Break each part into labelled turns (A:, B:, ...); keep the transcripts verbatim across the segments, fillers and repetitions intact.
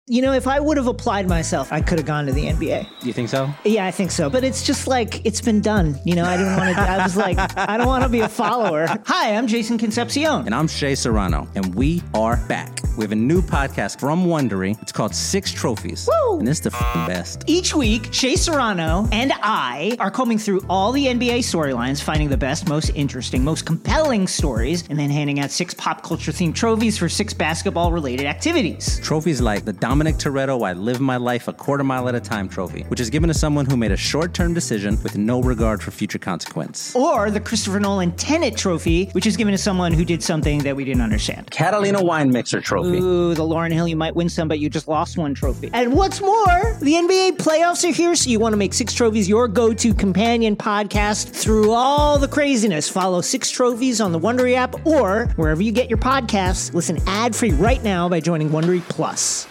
A: You know, if I would have applied myself, I could have gone to the N B A.
B: You think so?
A: Yeah, I think so. But it's just like, it's been done. You know, I didn't want to, I was like, I don't want to be a follower. Hi, I'm Jason Concepcion.
B: And I'm Shea Serrano. And we are back. We have a new podcast from Wondery. It's called Six Trophies.
A: Woo!
B: And it's the f***ing best.
A: Each week, Shea Serrano and I are combing through all the N B A storylines, finding the best, most interesting, most compelling stories, and then handing out six pop culture themed trophies for six basketball related activities.
B: Trophies like the Dominic Toretto I Live My Life a Quarter Mile at a Time trophy, which is given to someone who made a short-term decision with no regard for future consequence.
A: Or the Christopher Nolan Tenet trophy, which is given to someone who did something that we didn't understand.
B: Catalina Wine Mixer trophy.
A: Ooh, the Lauryn Hill, you might win some, but you just lost one trophy. And what's more, the N B A playoffs are here, so you want to make Six Trophies your go-to companion podcast through all the craziness. Follow Six Trophies on the Wondery app or wherever you get your podcasts. Listen ad-free right now by joining Wondery Plus.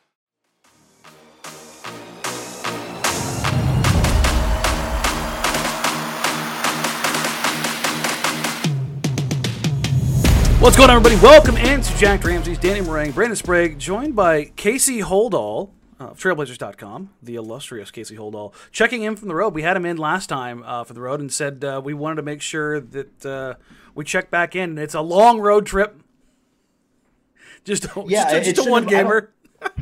C: What's going on, everybody? Welcome into Jack Ramsey's Danny Meringue, Brandon Sprague, joined by Casey Holdall of Trailblazers dot com, the illustrious Casey Holdall, checking in from the road. We had him in last time uh, for the road and said uh, we wanted to make sure that uh, we check back in. It's a long road trip. Just,
D: yeah,
C: just, just a one gamer.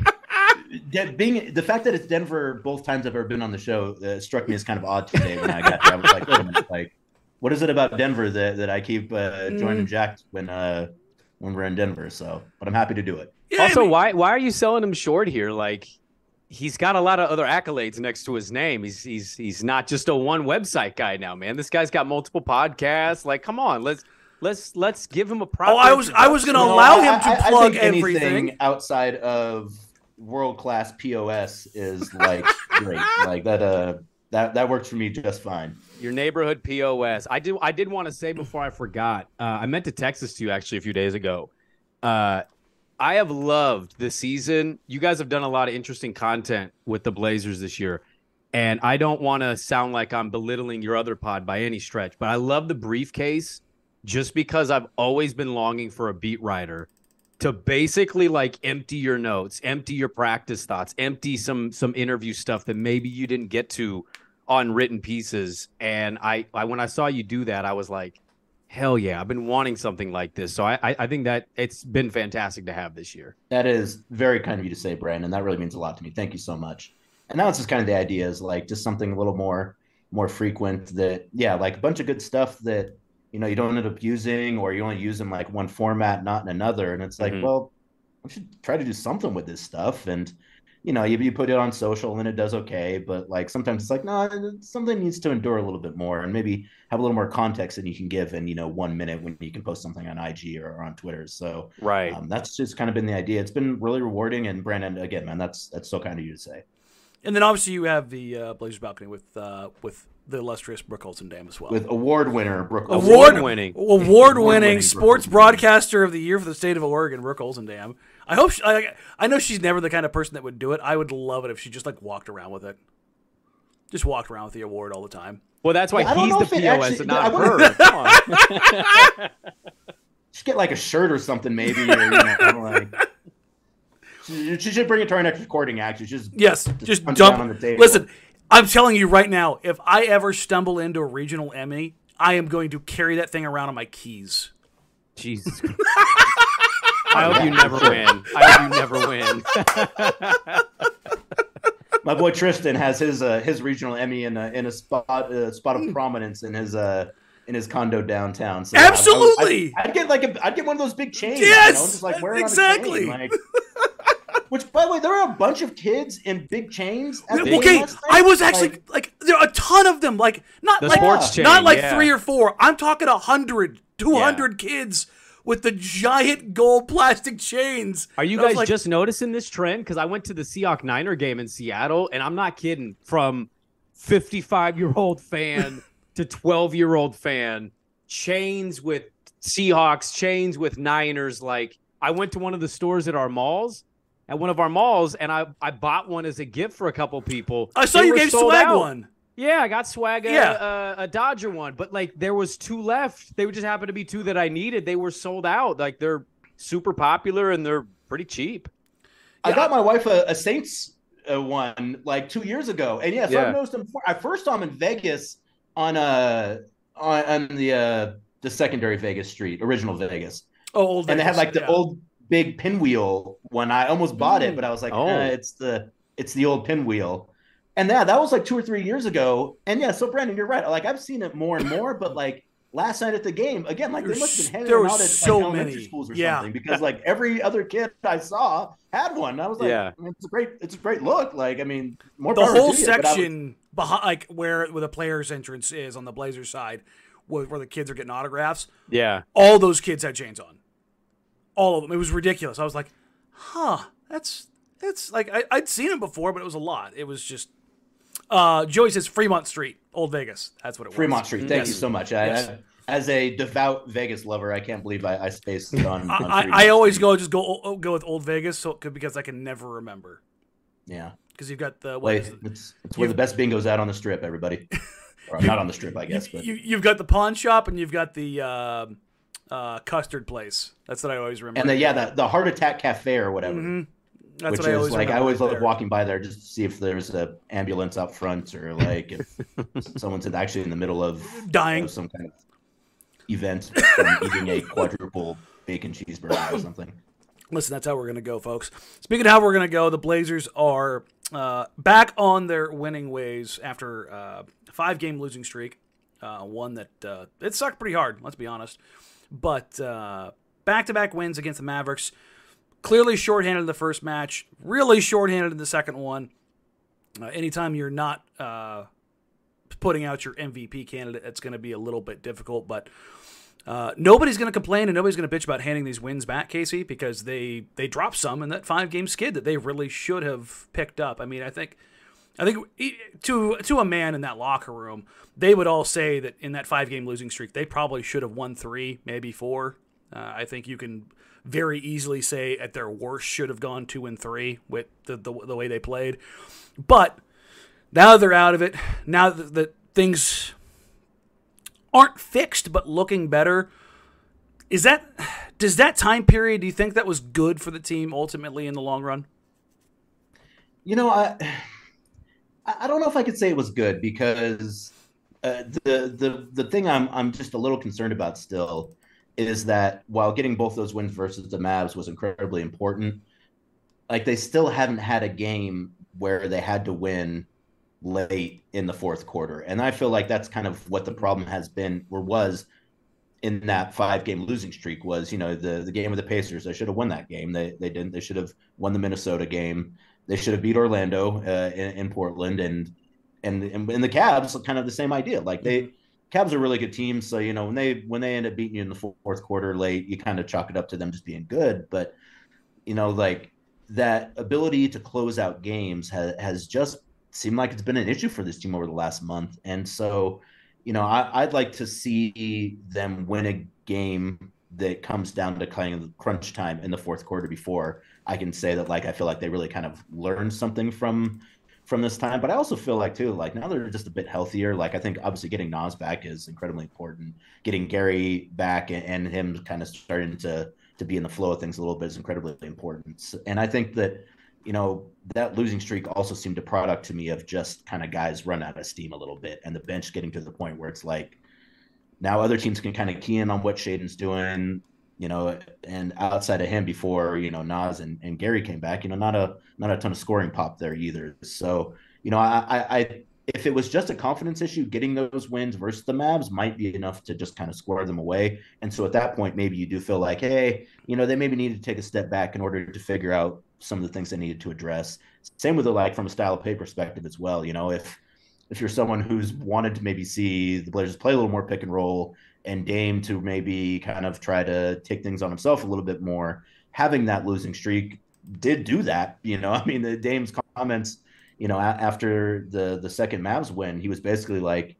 D: De- being the fact that it's Denver both times I've ever been on the show uh, struck me as kind of odd today when I got there. I was like, wait a minute, like. What is it about Denver that, that I keep uh, joining mm. Jack when uh, when we're in Denver? So, but I'm happy to do it.
E: Yeah, also, I mean, why why are you selling him short here? Like, he's got a lot of other accolades next to his name. He's he's he's not just a one website guy now, man. This guy's got multiple podcasts. Like, come on, let's let's let's give him a proper.
C: Oh, I was I was going to allow
D: no,
C: him to
D: I, I,
C: plug
D: I think
C: everything
D: anything outside of world class P O S is like great. Like that. Uh, that that works for me just fine.
E: Your neighborhood P O S. I did. I did want to say before I forgot. Uh, I meant to text this to you actually a few days ago. Uh, I have loved this season. You guys have done a lot of interesting content with the Blazers this year, and I don't want to sound like I'm belittling your other pod by any stretch, but I love the briefcase just because I've always been longing for a beat writer to basically like empty your notes, empty your practice thoughts, empty some some interview stuff that maybe you didn't get to on written pieces. And I, I when I saw you do that, I was like, hell yeah, I've been wanting something like this. So I, I think that it's been fantastic to have this year.
D: That is very kind of you to say, Brandon. That really means a lot to me. Thank you so much. And now it's just kind of the idea is like just something a little more more frequent that, yeah, like a bunch of good stuff that, you know, you don't end up using, or you only use in like one format, not in another. And it's like, mm-hmm. well, we should try to do something with this stuff. And, you know, you, you put it on social and it does okay, but like sometimes it's like, no, something needs to endure a little bit more and maybe have a little more context than you can give in, you know, one minute when you can post something on I G or, or on Twitter. So
E: right,
D: um, that's just kind of been the idea. It's been really rewarding. And Brandon, again, man, that's that's so kind of you to say.
C: And then obviously you have the uh, Blazers balcony with uh, with the illustrious Brooke Olsen-Dam as well.
D: With award winner Brooke
C: Olsen-Dam. Award winning, award winning sports broadcaster of the year for the state of Oregon, Brooke Olsen-Dam. I hope she, I, I know she's never the kind of person that would do it. I would love it if she just like walked around with it, just walked around with the award all the time.
E: Well, that's why
D: well,
E: he's the P O S
D: actually,
E: and not
D: I
E: her. Come on.
D: Just get like a shirt or something, maybe. Or, you know, like. She, she should bring it to our next recording. Actually, just
C: yes, just, just dump on the table. Listen, I'm telling you right now, if I ever stumble into a regional Emmy, I am going to carry that thing around on my keys.
E: Jesus. I hope you never win. I hope you never win.
D: My boy Tristan has his uh, his regional Emmy in a in a spot uh, spot of prominence in his uh in his condo downtown. So
C: absolutely,
D: I, I, I'd get like a I'd get one of those big chains.
C: Yes,
D: you know, just like wearing
C: exactly.
D: On a chain, like, which, by the way, there are a bunch of kids in big chains. At the
C: okay, I was actually like, like there are a ton of them. Like not
E: the
C: like
E: sports chain,
C: not like
E: yeah.
C: three or four. I'm talking a hundred, two hundred yeah. kids with the giant gold plastic chains.
E: Are you guys like, just noticing this trend? Because I went to the Seahawks Niner game in Seattle, and I'm not kidding. From fifty-five-year-old fan to twelve-year-old fan, chains with Seahawks, chains with Niners. Like I went to one of the stores at our malls. At one of our malls, and I, I bought one as a gift for a couple people.
C: I saw
E: they
C: you gave Swag
E: out.
C: one.
E: Yeah, I got Swag a,
C: yeah.
E: a, a Dodger one, but like there was two left. They would just happen to be two that I needed. They were sold out. Like they're super popular and they're pretty cheap.
D: I got my wife a, a Saints uh, one like two years ago, and yeah, so
E: Yeah.
D: I've noticed him. Before. I first saw him in Vegas on uh on, on the uh the secondary Vegas street, original Vegas,
C: Oh, old
D: and they had
C: Vegas,
D: like the
C: yeah.
D: old big pinwheel one. I almost bought it,
E: Mm.
D: but I was like,
E: Oh.
D: eh, it's the it's the old pinwheel, and yeah, that was like two or three years ago. And yeah, so Brandon, you're right. Like I've seen it more and more, but like. Last night at the game, again, like they
C: There's-
D: must have been handing
C: there
D: them
C: were
D: out at
C: so
D: like, elementary
C: many.
D: schools or
C: Yeah.
D: something because like every other kid I saw had one. I was like,
E: Yeah.
D: I mean, it's a great, it's a great look. Like, I mean, more
C: The
D: power
C: whole
D: to you, but I was-
C: section behind, like where where the players' entrance is on the Blazers side, where, where the kids are getting autographs.
E: Yeah.
C: All those kids had chains on. All of them. It was ridiculous. I was like, huh, that's that's like I, I'd seen them before, but it was a lot. It was just. Uh, Joey says Fremont Street, Old Vegas. That's what it was.
D: Fremont Street. Thank
C: Yes.
D: you so much. I,
C: Yes.
D: I, as a devout Vegas lover, I can't believe I, I spaced it on. on
C: I,
D: Fremont
C: I, I always
D: Street.
C: go just go go with Old Vegas, so because I can never remember
D: Yeah.
C: because you've got the what
D: Wait,
C: is it?
D: it's, it's where the best bingo's out on the strip, everybody. Or not on the strip, I guess. But
C: you, you've got the pawn shop and you've got the uh, uh, custard place. That's what I always remember.
D: and the yeah, the, the Heart Attack Cafe or whatever.
C: Mhm. That's
D: Which
C: what I
D: is
C: always
D: like I
C: remember
D: always
C: right
D: love
C: there.
D: walking by there just to see if there's a ambulance up front or like if someone's actually in the middle of
C: Dying.
D: you know, some kind of event from eating a quadruple bacon cheeseburger or something.
C: Listen, that's how we're going to go, folks. Speaking of how we're going to go, the Blazers are uh, back on their winning ways after uh, a five-game losing streak, uh, one that uh, it sucked pretty hard, let's be honest. But uh, back-to-back wins against the Mavericks. Clearly shorthanded in the first match, really shorthanded in the second one. Uh, anytime you're not uh, putting out your M V P candidate, it's going to be a little bit difficult, but Uh, nobody's going to complain and nobody's going to bitch about handing these wins back, Casey, because they they dropped some in that five game skid that they really should have picked up. I mean, I think I think to to a man in that locker room, they would all say that in that five game losing streak, they probably should have won three, maybe four. Uh, I think you can very easily say at their worst should have gone two and three with the the, the way they played. But now they're out of it. Now that, that things aren't fixed but looking better, is that does that time period, do you think that was good for the team ultimately in the long run?
D: You know, I I don't know if I could say it was good because uh, the the the thing I'm I'm just a little concerned about still is that while getting both those wins versus the Mavs was incredibly important, like they still haven't had a game where they had to win late in the fourth quarter. And I feel like that's kind of what the problem has been or was in that five game losing streak was, you know, the, the game with the Pacers. They should have won that game. They they didn't. They should have won the Minnesota game. They should have beat Orlando uh, in, in Portland and, and, and and the Cavs, kind of the same idea. Like they Cavs are a really good team. So, you know, when they when they end up beating you in the fourth quarter late, you kind of chalk it up to them just being good. But, you know, like that ability to close out games has, has just seemed like it's been an issue for this team over the last month. And so, you know, I, I'd like to see them win a game that comes down to kind of crunch time in the fourth quarter before I can say that, like, I feel like they really kind of learned something from from this time. But I also feel like, too, like now they're just a bit healthier. Like, I think obviously getting Nas back is incredibly important. Getting Gary back and, and him kind of starting to to be in the flow of things a little bit is incredibly important. And I think that, you know, that losing streak also seemed a product to me of just kind of guys run out of steam a little bit and the bench getting to the point where it's like now other teams can kind of key in on what Shaden's doing, you know, and outside of him before, you know, Nas and, and Gary came back, you know, not a not a ton of scoring pop there either. So, you know, I, I, I if it was just a confidence issue, getting those wins versus the Mavs might be enough to just kind of square them away. And so at that point, maybe you do feel like, hey, you know, they maybe needed to take a step back in order to figure out some of the things they needed to address. Same with the, like, from a style of play perspective as well. You know, if if you're someone who's wanted to maybe see the Blazers play a little more pick and roll and Dame to maybe kind of try to take things on himself a little bit more, having that losing streak did do that. You know, I mean, the Dame's comments, you know, after the the second Mavs win, he was basically like,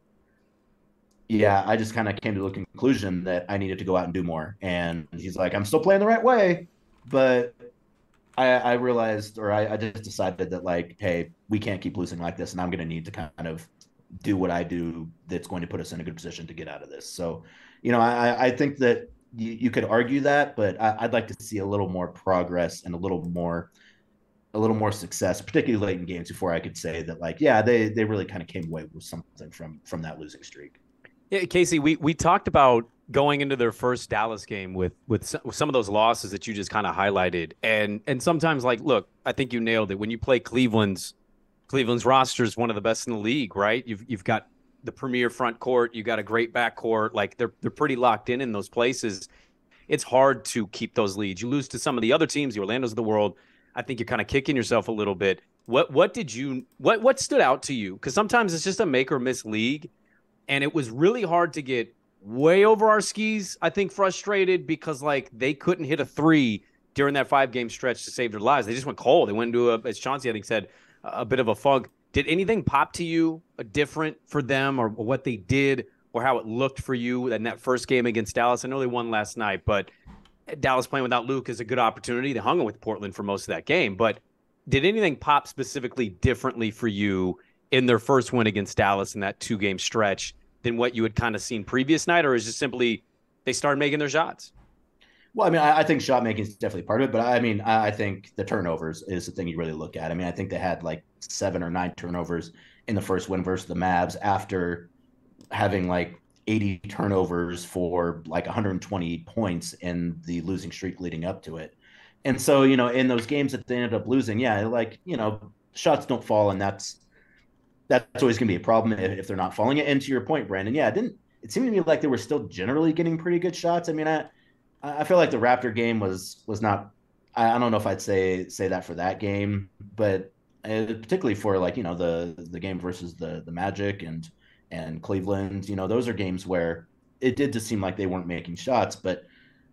D: yeah, I just kind of came to the conclusion that I needed to go out and do more. And he's like, I'm still playing the right way, but I, I realized, or I, I just decided that, like, hey, we can't keep losing like this, and I'm going to need to kind of do what I do that's going to put us in a good position to get out of this. So, you know, I, I think that you, you could argue that, but I, I'd like to see a little more progress and a little more a little more success, particularly late in games, before I could say that, like, yeah, they they really kind of came away with something from from that losing streak.
E: Yeah, Casey, we we talked about going into their first Dallas game with with some of those losses that you just kind of highlighted, and and sometimes, like, look, I think you nailed it. When you play Cleveland's Cleveland's roster is one of the best in the league, right? You've you've got the premier front court, you got a great back court, like they're they're pretty locked in in those places. It's hard to keep those leads. You lose to some of the other teams, the Orlandos of the world. I think you're kind of kicking yourself a little bit. What what did you what what stood out to you? Because sometimes it's just a make or miss league, and it was really hard to get way over our skis. I think frustrated because like they couldn't hit a three during that five game stretch to save their lives. They just went cold. They went into a, as Chauncey I think said, a bit of a funk. Did anything pop to you different for them, or what they did, or how it looked for you in that first game against Dallas? I know they won last night, but Dallas playing without Luke is a good opportunity. They hung it with Portland for most of that game. But did anything pop specifically differently for you in their first win against Dallas in that two-game stretch than what you had kind of seen previous night, or is it simply they started making their shots?
D: Well, I mean, I, I think shot making is definitely part of it, but I mean, I, I think the turnovers is the thing you really look at. I mean, I think they had like seven or nine turnovers in the first win versus the Mavs after having like eighty turnovers for like one hundred twenty points in the losing streak leading up to it. And so, you know, in those games that they ended up losing, yeah, like, you know, shots don't fall, and that's that's always going to be a problem if, if they're not falling. And to your point, Brandon, yeah, it didn't it seemed to me like they were still generally getting pretty good shots. I mean, I I feel like the Raptor game was was not. I, I don't know if I'd say say that for that game, but uh, particularly for like you know the the game versus the the Magic and and Cleveland, you know, those are games where it did just seem like they weren't making shots. But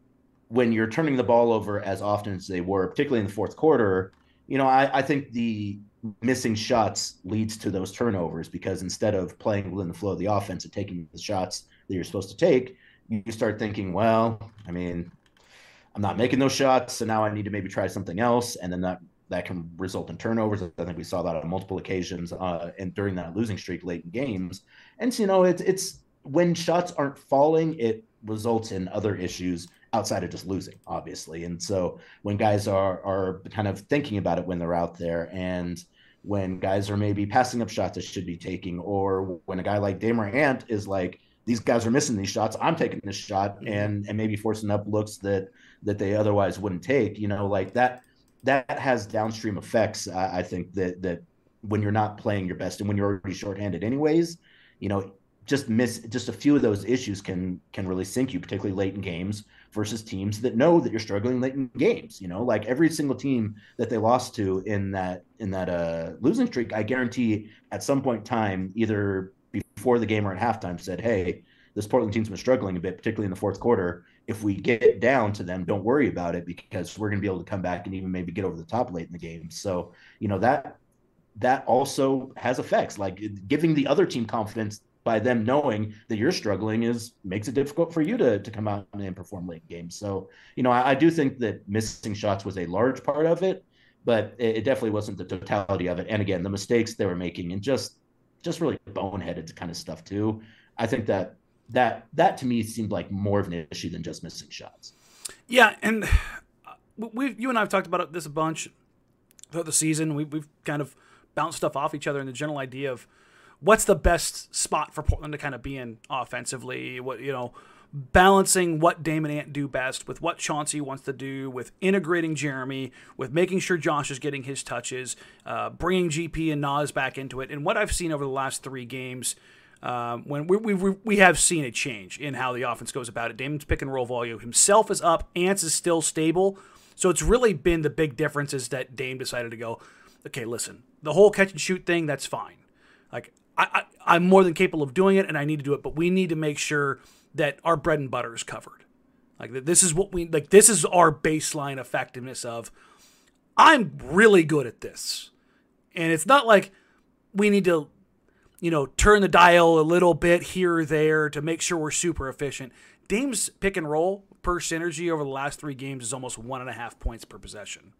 D: when you're turning the ball over as often as they were, particularly in the fourth quarter, you know, I, I think the missing shots leads to those turnovers, because instead of playing within the flow of the offense and taking the shots that you're supposed to take, you start thinking, well, I mean, I'm not making those shots, so now I need to maybe try something else. And then that, that can result in turnovers. I think we saw that on multiple occasions uh, and during that losing streak late in games. And so, you know, it's, it's when shots aren't falling, it results in other issues outside of just losing, obviously. And so when guys are, are kind of thinking about it when they're out there, and when guys are maybe passing up shots they should be taking, or when a guy like Damer Ant is like, these guys are missing these shots, I'm taking this shot, and and maybe forcing up looks that that they otherwise wouldn't take, you know, like that that has downstream effects. I, I think that that when you're not playing your best and when you're already shorthanded anyways, you know, just miss just a few of those issues can can really sink you, particularly late in games versus teams that know that you're struggling late in games. You know, like every single team that they lost to in that in that uh, losing streak, I guarantee at some point in time, either before the game or at halftime, said, hey, this Portland team's been struggling a bit, particularly in the fourth quarter. If we get down to them, don't worry about it, because we're going to be able to come back and even maybe get over the top late in the game. So, you know, that that also has effects, like giving the other team confidence by them knowing that you're struggling is makes it difficult for you to, to come out and perform late games. So, you know, I, I do think that missing shots was a large part of it, but it, it definitely wasn't the totality of it. And again, the mistakes they were making and just just really boneheaded kind of stuff too. I think that that that to me seemed like more of an issue than just missing shots.
C: Yeah, and we you and I have talked about this a bunch throughout the season. We, we've kind of bounced stuff off each other in the general idea of what's the best spot for Portland to kind of be in offensively. What, you know, balancing what Dame and Ant do best with what Chauncey wants to do, with integrating Jeremy, with making sure Josh is getting his touches, uh, bringing G P and Nas back into it. And what I've seen over the last three games, um, when we, we we have seen a change in how the offense goes about it. Damon's pick and roll volume himself is up. Ants is still stable. So it's really been the big difference is that Dame decided to go, okay, listen, the whole catch and shoot thing, that's fine. Like, I, I, I'm more than capable of doing it, and I need to do it, but we need to make sure that our bread and butter is covered. Like, this is what we, like, this is our baseline effectiveness of, I'm really good at this. And it's not like we need to, you know, turn the dial a little bit here or there to make sure we're super efficient. Dame's pick and roll per synergy over the last three games is almost one and a half points per possession.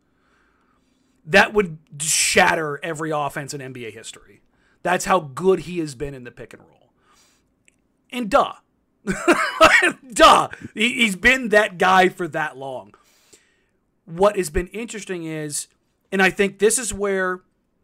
C: That would shatter every offense in N B A history. That's how good he has been in the pick and roll. And duh. duh. He, he's been that guy for that long. What has been interesting is And I think this is where,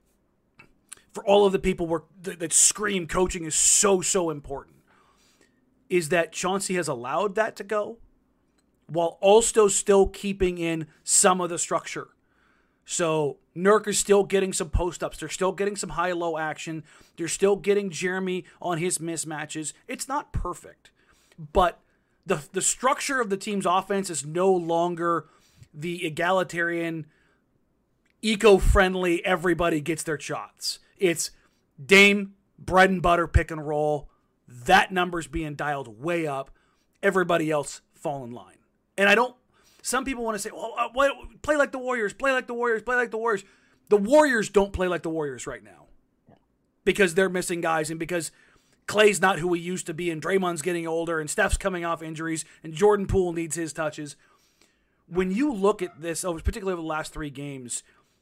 C: for all of the people work, that, that scream coaching is so, so important, is that Chauncey has allowed that to go while also still keeping in some of the structure. So Nurk is still getting some post-ups. They're still getting some high-low action. They're still getting Jeremy on his mismatches. It's not perfect, but the the structure of the team's offense is no longer the egalitarian, eco-friendly, everybody gets their shots. It's Dame, bread and butter, pick and roll. That number's being dialed way up. Everybody else fall in line. And I don't, some people want to say, well, uh, what, play like the Warriors, play like the Warriors, play like the Warriors. The Warriors don't play like the Warriors right now because they're missing guys and because Clay's not who he used to be and Draymond's getting older and Steph's coming off injuries and Jordan Poole needs his touches. When you look at this, oh, particularly over the last three games,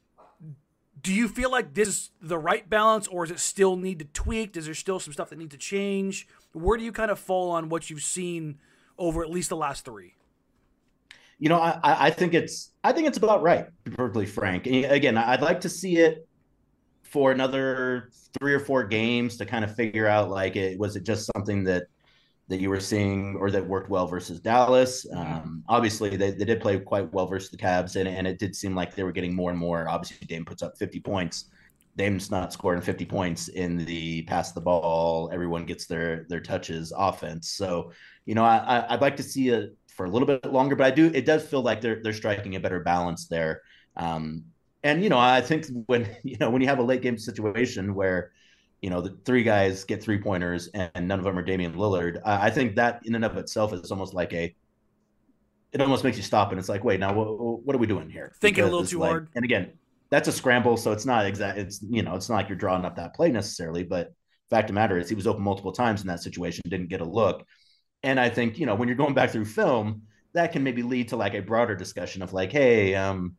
C: do you feel like this is the right balance or does it still need to tweak? Is there still some stuff that needs to change? Where do you kind of fall on what you've seen over at least the last three?
D: You know, I, I think it's I think it's about right, to be perfectly frank. And again, I'd like to see it for another three or four games to kind of figure out, like, it was it just something that that you were seeing or that worked well versus Dallas. Um, obviously, they, they did play quite well versus the Cavs, and, and it did seem like they were getting more and more. Obviously, Dame puts up fifty points. Dame's not scoring fifty points in the pass the ball, everyone gets their their touches offense. So, you know, I, I'd like to see it for a little bit longer, but I do. It does feel like they're they're striking a better balance there. Um, and you know, I think when you know when you have a late game situation where you know the three guys get three pointers and none of them are Damian Lillard, I, I think that in and of itself is almost like a. It almost makes you stop and it's like, wait, now what, what are we doing here?
C: Thinking
D: because
C: a little too
D: like,
C: hard.
D: And again, that's a scramble, so it's not exact. It's you know, it's not like you're drawing up that play necessarily, but fact of the matter is he was open multiple times in that situation, didn't get a look. And I think, you know, when you're going back through film, that can maybe lead to like a broader discussion of like, hey, um,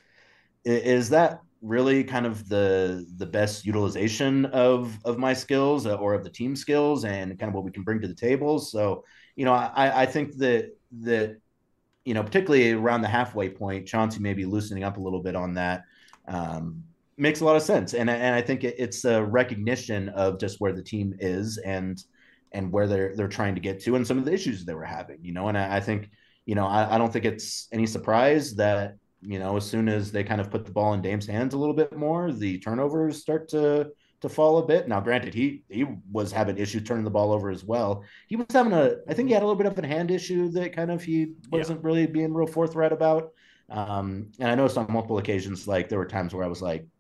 D: is that really kind of the the best utilization of of my skills or of the team skills and kind of what we can bring to the table? So, you know, I, I think that that, you know, particularly around the halfway point, Chauncey may be loosening up a little bit on that. Um, makes a lot of sense. And, and I think it, it's a recognition of just where the team is and and where they're they're trying to get to and some of the issues they were having, you know, and I, I think, you know, I, I don't think it's any surprise that, you know, as soon as they kind of put the ball in Dame's hands a little bit more, the turnovers start to to fall a bit. Now, granted, he he was having issues turning the ball over as well. He was having a, I think he had a little bit of a hand issue that kind of he wasn't yeah. really being real forthright about. Um, and I noticed on multiple occasions, like there were times where I was like,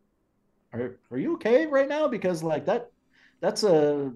D: are are you okay right now? Because like that, that's a,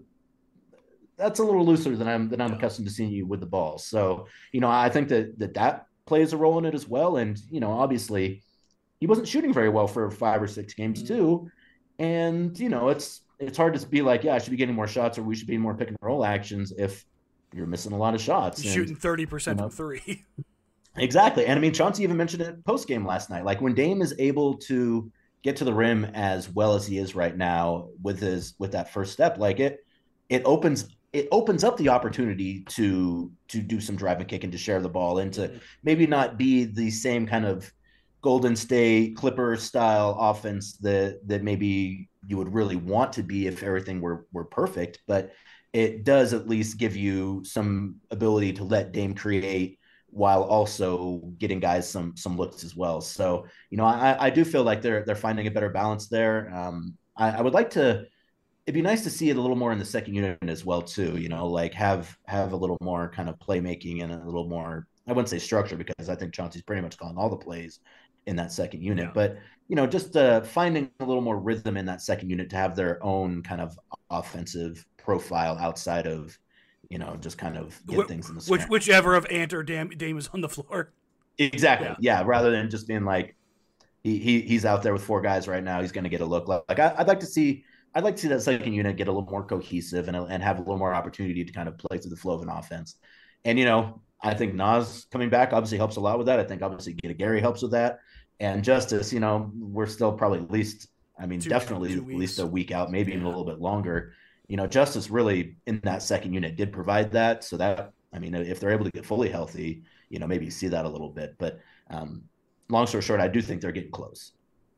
D: that's a little looser than I'm than I'm yeah. accustomed to seeing you with the ball. So, you know, I think that, that that plays a role in it as well. And, you know, obviously he wasn't shooting very well for five or six games mm-hmm. too. And, you know, it's it's hard to be like, yeah, I should be getting more shots or we should be more pick and roll actions if you're missing a lot of shots.
C: And, shooting thirty percent
D: you know,
C: from three.
D: Exactly. And I mean, Chauncey even mentioned it post game last night. Like when Dame is able to get to the rim as well as he is right now with his with that first step, like it it opens it opens up the opportunity to to do some drive and kick and to share the ball and to maybe not be the same kind of Golden State Clipper style offense that that maybe you would really want to be if everything were were perfect, but it does at least give you some ability to let Dame create while also getting guys some some looks as well. So, you know, I, I do feel like they're they're finding a better balance there. Um, I, I would like to. It'd be nice to see it a little more in the second unit as well, too. You know, like have have a little more kind of playmaking and a little more. I wouldn't say structure because I think Chauncey's pretty much calling all the plays in that second unit. Yeah. But you know, just uh, finding a little more rhythm in that second unit to have their own kind of offensive profile outside of, you know, just kind of get Wh- things in the
C: which whichever of Ant or Dame, Dame is on the floor.
D: Exactly. Yeah. yeah. Rather than just being like, he, he he's out there with four guys right now. He's going to get a look. Like, like I, I'd like to see, I'd like to see that second unit get a little more cohesive and and have a little more opportunity to kind of play through the flow of an offense. And, you know, I think Nas coming back obviously helps a lot with that. I think obviously Gary helps with that. And Justice, you know, we're still probably at least, I mean, two, definitely at least a week out, maybe yeah. even a little bit longer. You know, Justice really in that second unit did provide that. So that, I mean, if they're able to get fully healthy, you know, maybe see that a little bit. But um, long story short, I do think they're getting close.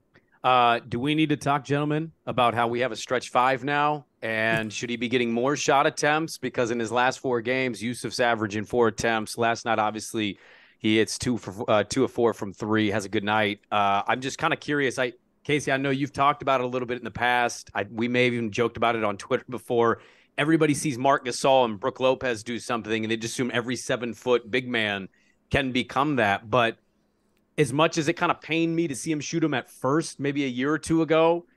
E: Uh, do we need to talk, gentlemen, about how we have a stretch five now? And should he be getting more shot attempts? Because in his last four games, Yusuf's averaging four attempts. Last night, obviously, he hits two for uh, two of four from three. Has a good night. Uh, I'm just kind of curious. I Casey, I know you've talked about it a little bit in the past. I, we may have even joked about it on Twitter before. Everybody sees Marc Gasol and Brook Lopez do something, and they just assume every seven-foot big man can become that. But as much as it kind of pained me to see him shoot him at first, maybe a year or two ago,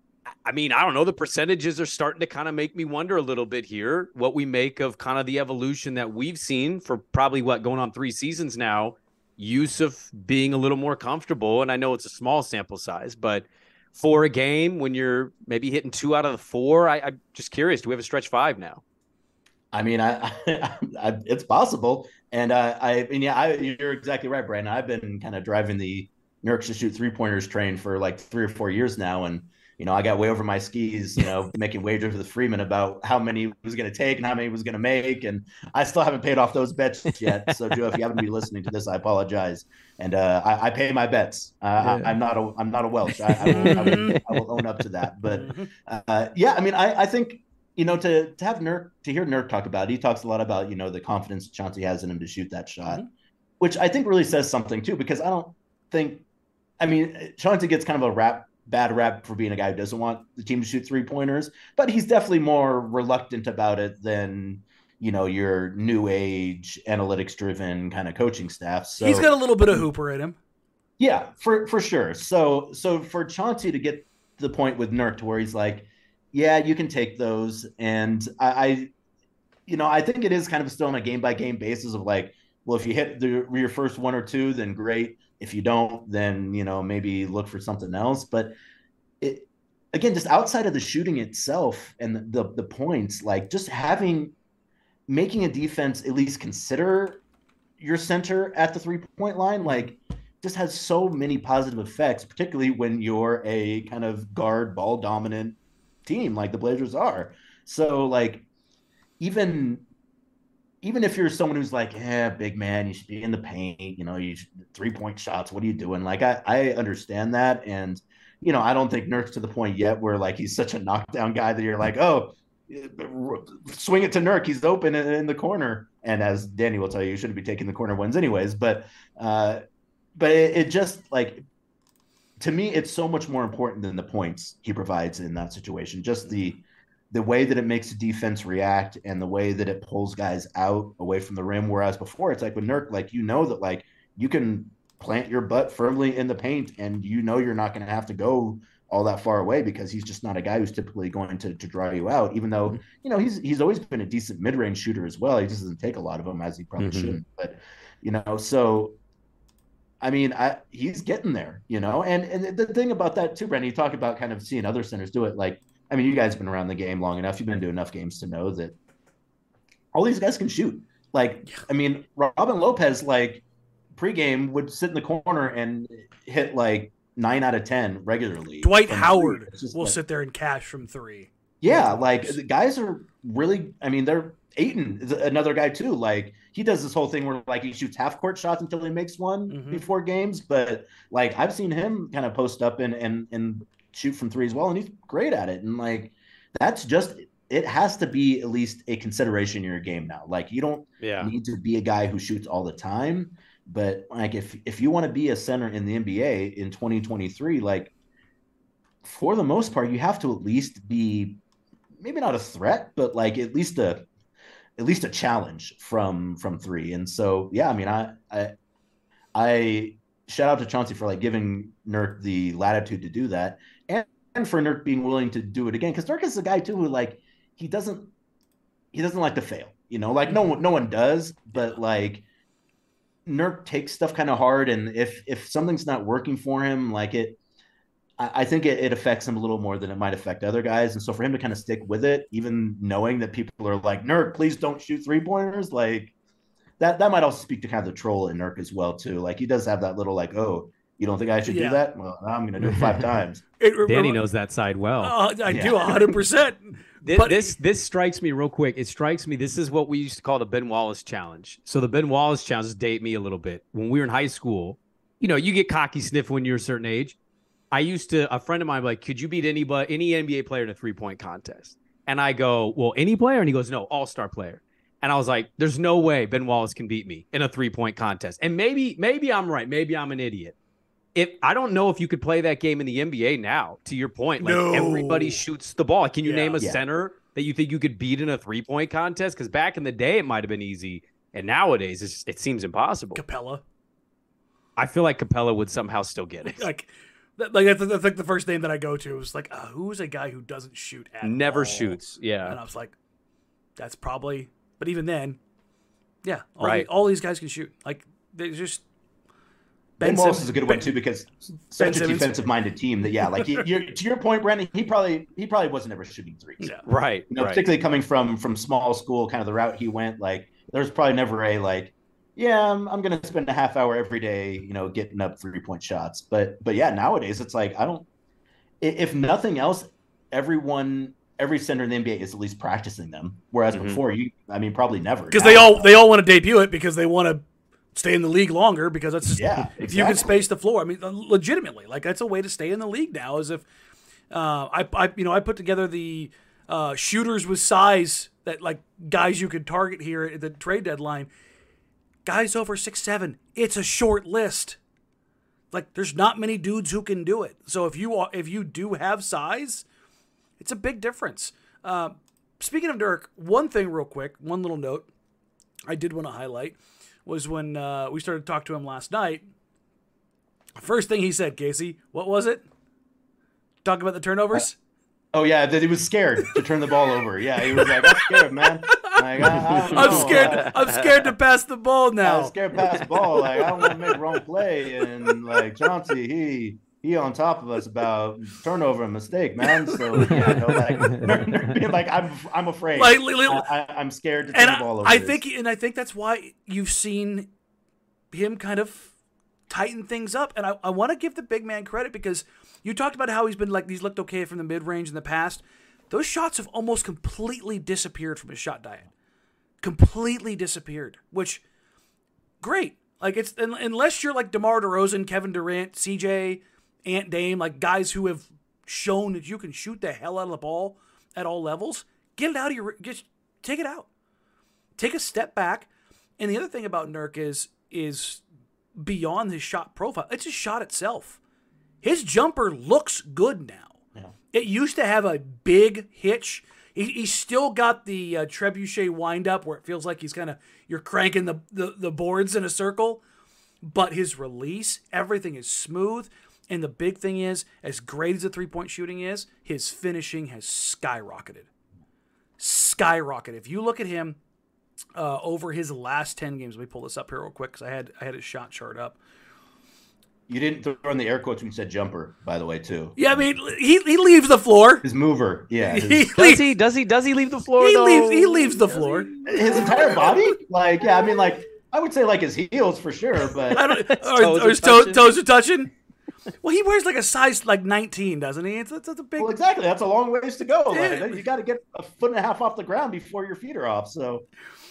E: I mean, I don't know. The percentages are starting to kind of make me wonder a little bit here what we make of kind of the evolution that we've seen for probably what going on three seasons now. Yusuf being a little more comfortable, and I know it's a small sample size, but for a game when you're maybe hitting two out of the four, I, I'm just curious. Do we have a stretch five now?
D: I mean, I, I, I it's possible, and uh, I mean, yeah, I, you're exactly right, Brandon. I've been kind of driving the Nurk to shoot three pointers train for like three or four years now, and you know, I got way over my skis, you know, making wagers with Freeman about how many he was going to take and how many he was going to make. And I still haven't paid off those bets yet. So, Joe, if you happen to be listening to this, I apologize. And uh, I, I pay my bets. Uh, yeah. I, I'm not a I'm not a Welsh. I, I, will, I, will, I will own up to that. But uh, yeah, I mean, I, I think, you know, to to have Nurk, to hear Nurk talk about it, he talks a lot about, you know, the confidence Chauncey has in him to shoot that shot, mm-hmm. which I think really says something, too, because I don't think, I mean, Chauncey gets kind of a rap. bad rap for being a guy who doesn't want the team to shoot three pointers, but he's definitely more reluctant about it than, you know, your new age analytics driven kind of coaching staff. So
C: he's got a little bit of hooper in him.
D: Yeah, for, for sure. So, so for Chauncey to get to the point with Nurk to where he's like, yeah, you can take those. And I, I you know, I think it is kind of still on a game by game basis of like, well, if you hit the, your first one or two, then great. If you don't, then, you know, maybe look for something else. But it, again, just outside of the shooting itself and the, the, the points, like just having, making a defense at least consider your center at the three-point line, like just has so many positive effects, particularly when you're a kind of guard ball dominant team like the Blazers are. So like even – even if you're someone who's like, yeah, big man, you should be in the paint, you know, you should, three-point shots, what are you doing? Like, I, I understand that. And, you know, I don't think Nurk's to the point yet where, like, he's such a knockdown guy that you're like, oh, swing it to Nurk. He's open in, in the corner. And as Danny will tell you, you shouldn't be taking the corner ones anyways. But, uh, but it, it just, like, to me, it's so much more important than the points he provides in that situation. Just the – the way that it makes the defense react and the way that it pulls guys out away from the rim. Whereas before it's like with Nurk, like, you know, that like you can plant your butt firmly in the paint and you know, you're not going to have to go all that far away because he's just not a guy who's typically going to, to draw you out, even though, you know, he's, he's always been a decent mid-range shooter as well. He just doesn't take a lot of them as he probably mm-hmm. shouldn't, but you know, so I mean, I, he's getting there, you know, and, and the thing about that too, Brandon, you talk about kind of seeing other centers do it. Like, I mean, you guys have been around the game long enough. You've been to enough games to know that all these guys can shoot. Like, I mean, Robin Lopez, like, pregame would sit in the corner and hit, like, nine out of ten regularly.
C: Dwight Howard will
D: like,
C: sit there and cash from three.
D: Yeah, like, the guys are really – I mean, they're – Ayton is another guy, too. Like, he does this whole thing where, like, he shoots half-court shots until he makes one mm-hmm. before games. But, like, I've seen him kind of post up and and and – shoot from three as well, and he's great at it. And like that's just it has to be at least a consideration in your game now. Like you don't yeah. need to be a guy who shoots all the time, but like if if you want to be a center in the N B A in twenty twenty-three, like for the most part, you have to at least be maybe not a threat, but like at least a at least a challenge from from three. And so yeah, I mean I I I shout out to Chauncey for like giving Nurk the latitude to do that. And, and for Nurk being willing to do it again. Cause Nurk is a guy too, who like, he doesn't, he doesn't like to fail, you know, like no one, no one does, but like Nurk takes stuff kind of hard. And if, if something's not working for him, like it, I, I think it, it affects him a little more than it might affect other guys. And so for him to kind of stick with it, even knowing that people are like, Nurk, please don't shoot three pointers. Like, That that might also speak to kind of the troll in Nurk as well, too. Like, he does have that little, like, oh, you don't think I should yeah. do that? Well, I'm going to do it five times.
E: It, Danny it, knows that side well.
C: Uh, I yeah. do, one hundred percent.
E: This, but, this this strikes me real quick. It strikes me, this is what we used to call the Ben Wallace challenge. So the Ben Wallace challenge, date me a little bit. When we were in high school, you know, you get cocky sniff when you're a certain age. I used to, a friend of mine, like, could you beat anybody, any N B A player in a three point contest? And I go, well, any player? And he goes, no, all-star player. And I was like, there's no way Ben Wallace can beat me in a three point contest. And maybe, maybe I'm right. Maybe I'm an idiot. If I don't know if you could play that game in the N B A now, to your point, like
C: No.
E: everybody shoots the ball. Can you
C: Yeah.
E: name a
D: Yeah.
E: center that you think you could beat in a three point contest? Because back in the day, it might have been easy. And nowadays, it's, it seems impossible.
C: Capella.
E: I feel like Capella would somehow still get it.
C: Like, that, like that's, that's like the first name that I go to is like, uh, who's a guy who doesn't shoot at
E: Never
C: all?
E: shoots.
C: And
E: Yeah.
C: I was like, that's probably. But even then, yeah, all,
E: Right.
C: the, all these guys can shoot. Like, they just.
D: Ben Wallace
C: Simmons-
D: is a good one too because such a
C: Simmons.
D: defensive-minded team that yeah, like you, you're, to your point, Brandon, he probably he probably wasn't ever shooting threes.
C: Yeah.
E: Right.
D: You know,
E: right.
D: particularly coming from from small school, kind of the route he went. Like there's probably never a like, yeah, I'm, I'm going to spend a half hour every day, you know, getting up three-point shots. But but yeah, nowadays it's like I don't. If nothing else, everyone. Every center in the N B A is at least practicing them. Whereas
E: Mhm.
D: before, you, I mean, probably never.
C: Because
D: Now-
C: they all they all want to debut it because they want to stay in the league longer because that's
D: Yeah,
C: if you can
D: exactly.
C: space the floor. I mean, legitimately, like that's a way to stay in the league now. Is if uh, I, I you know I put together the uh, shooters with size that like guys you could target here at the trade deadline. Guys over six seven, it's a short list. Like there's not many dudes who can do it. So if you are, if you do have size, it's a big difference. Uh, speaking of Dirk, one thing real quick, one little note I did want to highlight was when uh, we started to talk to him last night. First thing he said, Casey, what was it? Talk about the turnovers?
D: Oh yeah, that he was scared to turn the ball over. Yeah, he was like, "I'm scared, man. Like, I, I don't
C: I'm
D: know.
C: scared.
D: I,
C: I'm scared to pass the ball
D: I
C: now.
D: was scared to pass the ball. Like I don't want to make wrong play." And like Chauncey, he he on top of us about turnover and mistake, man. So yeah, no, like, being like I'm I'm afraid.
C: Like, li- li-
D: I, I, I'm scared to turn
C: and
D: the ball
C: I,
D: over.
C: I
D: this.
C: think, and I think that's why you've seen him kind of tighten things up. And I, I want to give the big man credit because you talked about how he's been like he's looked okay from the mid range in the past. Those shots have almost completely disappeared from his shot diet. Completely disappeared, which great. Like it's unless you're like DeMar DeRozan, Kevin Durant, C J, Ant Dame, like guys who have shown that you can shoot the hell out of the ball at all levels. Get it out of your just take it out. Take a step back. And the other thing about Nurk is is beyond his shot profile. It's his shot itself. His jumper looks good now.
D: Yeah.
C: It used to have a big hitch. He, he's still got the uh, trebuchet wind up where it feels like he's kind of you're cranking the, the the boards in a circle. But his release, everything is smooth. And the big thing is, as great as the three-point shooting is, his finishing has skyrocketed. Skyrocketed. If you look at him uh, over his last ten games, let me pull this up here real quick because I had I had his shot chart up.
D: You didn't throw in the air quotes when you said jumper, by the way, too.
C: Yeah, I mean, he he leaves the floor.
D: His mover, yeah. His,
C: He,
E: Does
C: leaves,
E: he? Does he? Does he leave the floor?
C: he
E: though?
C: leaves. He leaves the floor.
D: his entire body? Like, yeah, I mean, like, I would say like his heels for sure, but
C: I don't. Or,
E: toes
C: or
E: are
C: his toe,
E: touching.
C: toes are touching. Well, he wears like a size like nineteen, doesn't he? It's, it's, it's a big.
D: well, exactly. That's a long ways to go.
C: Yeah.
D: Like, you got to get a foot and a half off the ground before your feet are off. So,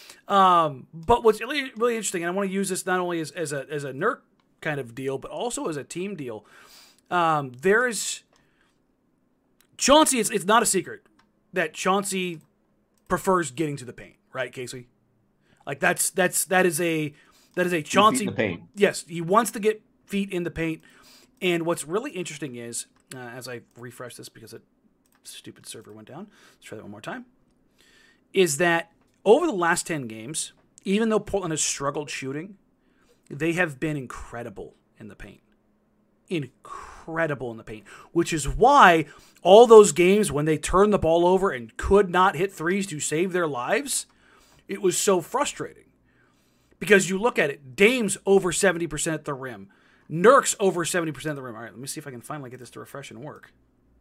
C: Um, but what's really really interesting, and I want to use this not only as, as a as a Nurk kind of deal, but also as a team deal. Um, there is Chauncey. It's it's not a secret that Chauncey prefers getting to the paint, right, Casey? Like that's that's that is a that is a Chauncey.
D: in the paint.
C: Yes, he wants to get feet in the paint. And what's really interesting is, uh, as I refresh this because a stupid server went down. Let's try that one more time. Is that over the last ten games, even though Portland has struggled shooting, they have been incredible in the paint. Incredible in the paint. Which is why all those games when they turned the ball over and could not hit threes to save their lives, it was so frustrating. Because you look at it, Dame's over seventy percent at the rim. Nurk's over seventy percent of the rim. All right, let me see if I can finally get this to refresh and work.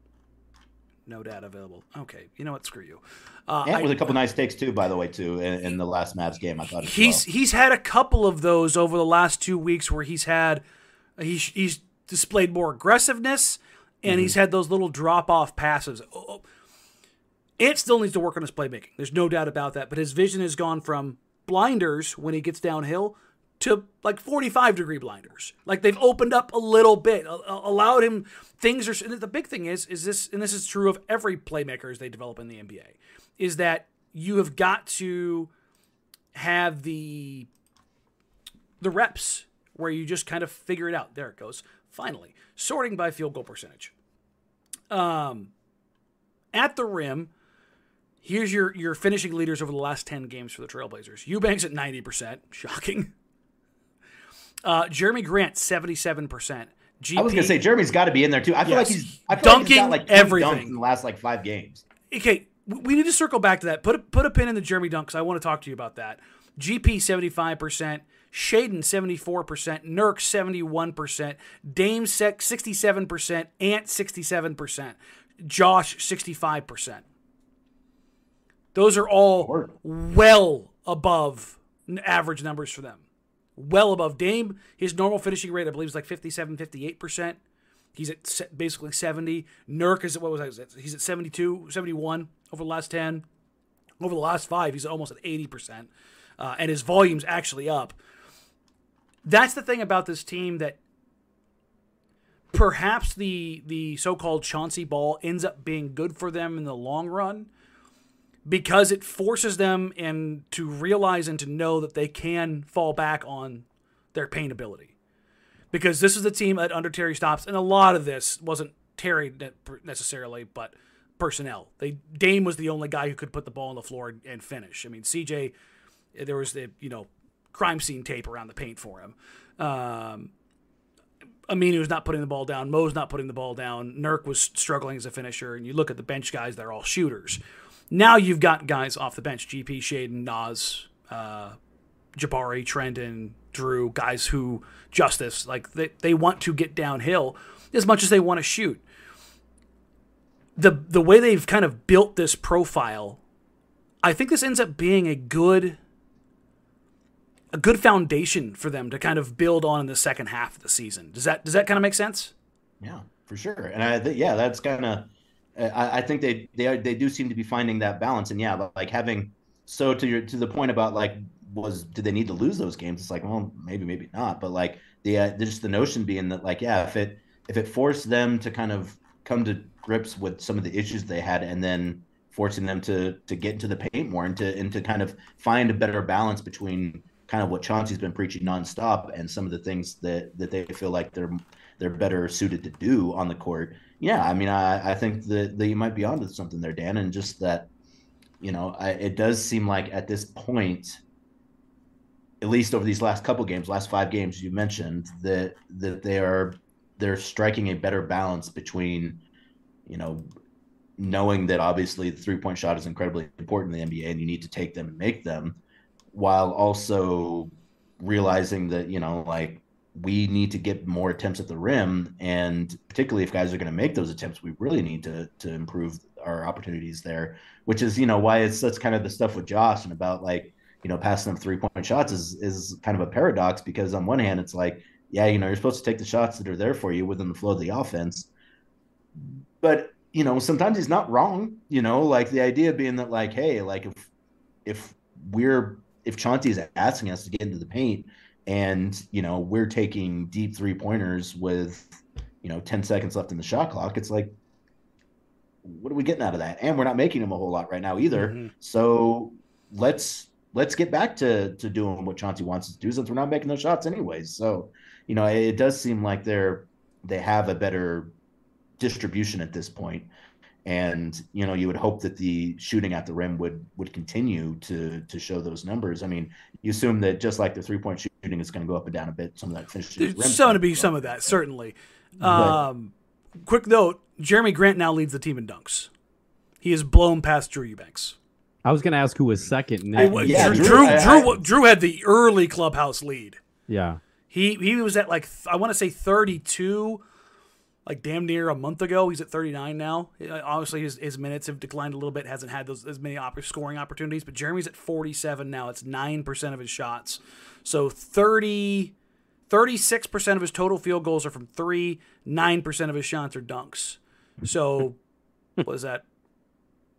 C: No data available. Okay, you know what? Screw you. Uh,
D: and
C: I-
D: with a couple nice takes too, by the way, too, in, in the last Mavs game, I thought. As
C: He's
D: well.
C: he's had a couple of those over the last two weeks where he's had he's he's displayed more aggressiveness and
D: Mm-hmm.
C: he's had those little drop off passes. Oh, oh. Ant still needs to work on his playmaking. There's no doubt about that. But his vision has gone from blinders when he gets downhill to like forty-five degree blinders. Like they've opened up a little bit, allowed him things are, and the big thing is, is this, and this is true of every playmaker as they develop in the N B A, is that you have got to have the, the reps where you just kind of figure it out. There it goes. Finally, sorting by field goal percentage. Um, at the rim, here's your, your finishing leaders over the last ten games for the Trailblazers. Eubanks at ninety percent. Shocking. Uh, Jeremy Grant, seventy-seven percent. G P,
D: I was going to say, Jeremy's got to be in there, too. I feel
C: yes.
D: like he's I feel
C: dunking
D: like he's got like
C: everything
D: dunks in the last like five games.
C: Okay, we need to circle back to that. Put a, put a pin in the Jeremy dunk because I want to talk to you about that. G P, seventy-five percent. Shaden, seventy-four percent. Nurk, seventy-one percent. Dame, sixty-seven percent. Ant, sixty-seven percent. Josh, sixty-five percent. Those are all well above average numbers for them. Well above. Dame, his normal finishing rate, I believe, is like fifty-seven, fifty-eight percent. He's at basically seventy. Nurk is at, what was that? He's at seventy-two, seventy-one over the last ten. Over the last five, he's almost at eighty percent. Uh, and his volume's actually up. That's the thing about this team, that perhaps the the so-called Chauncey ball ends up being good for them in the long run, because it forces them and to realize and to know that they can fall back on their paint ability. Because this is the team that under Terry Stotts, and a lot of this wasn't Terry necessarily, but personnel. They Dame was the only guy who could put the ball on the floor and, and finish. I mean, C J, there was the you know crime scene tape around the paint for him. Um, Aminu's not putting the ball down. Mo's not putting the ball down. Nurk was struggling as a finisher, and you look at the bench guys; they're all shooters. Now you've got guys off the bench: G P, Shaden, Nas, uh, Jabari, Trendon, Drew, guys who Justice like they they want to get downhill as much as they want to shoot. The the way they've kind of built this profile, I think this ends up being a good a good foundation for them to kind of build on in the second half of the season. Does that does that kind of make sense?
D: Yeah, for sure. And I th- yeah, that's kind of I, I think they they are, they do seem to be finding that balance. And yeah, like having so to your to the point about like was did they need to lose those games? It's like, well, maybe maybe not, but like the uh, just the notion being that like yeah, if it if it forced them to kind of come to grips with some of the issues they had, and then forcing them to to get into the paint more and to and to kind of find a better balance between kind of what Chauncey's been preaching nonstop and some of the things that that they feel like they're they're better suited to do on the court. Yeah, I mean, I, I think that, that you might be onto something there, Dan, and just that, you know, I, it does seem like at this point, at least over these last couple games, last five games you mentioned, that that they are they're striking a better balance between, you know, knowing that obviously the three-point shot is incredibly important in the N B A and you need to take them and make them, while also realizing that, you know, like we need to get more attempts at the rim. And particularly if guys are going to make those attempts, we really need to to improve our opportunities there, which is, you know, why it's that's kind of the stuff with Josh and about like, you know, passing them three-point shots is is kind of a paradox, because on one hand, it's like, yeah, you know, you're supposed to take the shots that are there for you within the flow of the offense. But, you know, sometimes he's not wrong, you know, like the idea being that like, hey, like if if we're if Chauncey is asking us to get into the paint and, you know, we're taking deep three pointers with, you know, ten seconds left in the shot clock, it's like, what are we getting out of that? And we're not making them a whole lot right now either. Mm-hmm. So let's, let's get back to, to doing what Chauncey wants us to do, since we're not making those shots anyways. So, you know, it, it does seem like they're, they have a better distribution at this point. And, you know, you would hope that the shooting at the rim would would continue to to show those numbers. I mean, you assume that just like the three-point shooting is going to go up and down a bit, some of that finishing.
C: There's going to be some of that, certainly. Um, quick note, Jeremy Grant now leads the team in dunks. He has blown past Drew Eubanks.
F: I was going to ask who was second.
C: Next. Yeah, Drew, Drew, I, Drew, I, Drew had the early clubhouse lead.
F: Yeah.
C: He, he was at like, I want to say thirty-two, like damn near a month ago. He's at thirty-nine now. Obviously, his, his minutes have declined a little bit. Hasn't had those as many op- scoring opportunities. But Jeremy's at forty-seven now. It's nine percent of his shots. So thirty, thirty-six percent of his total field goals are from three. nine percent of his shots are dunks. So what is that?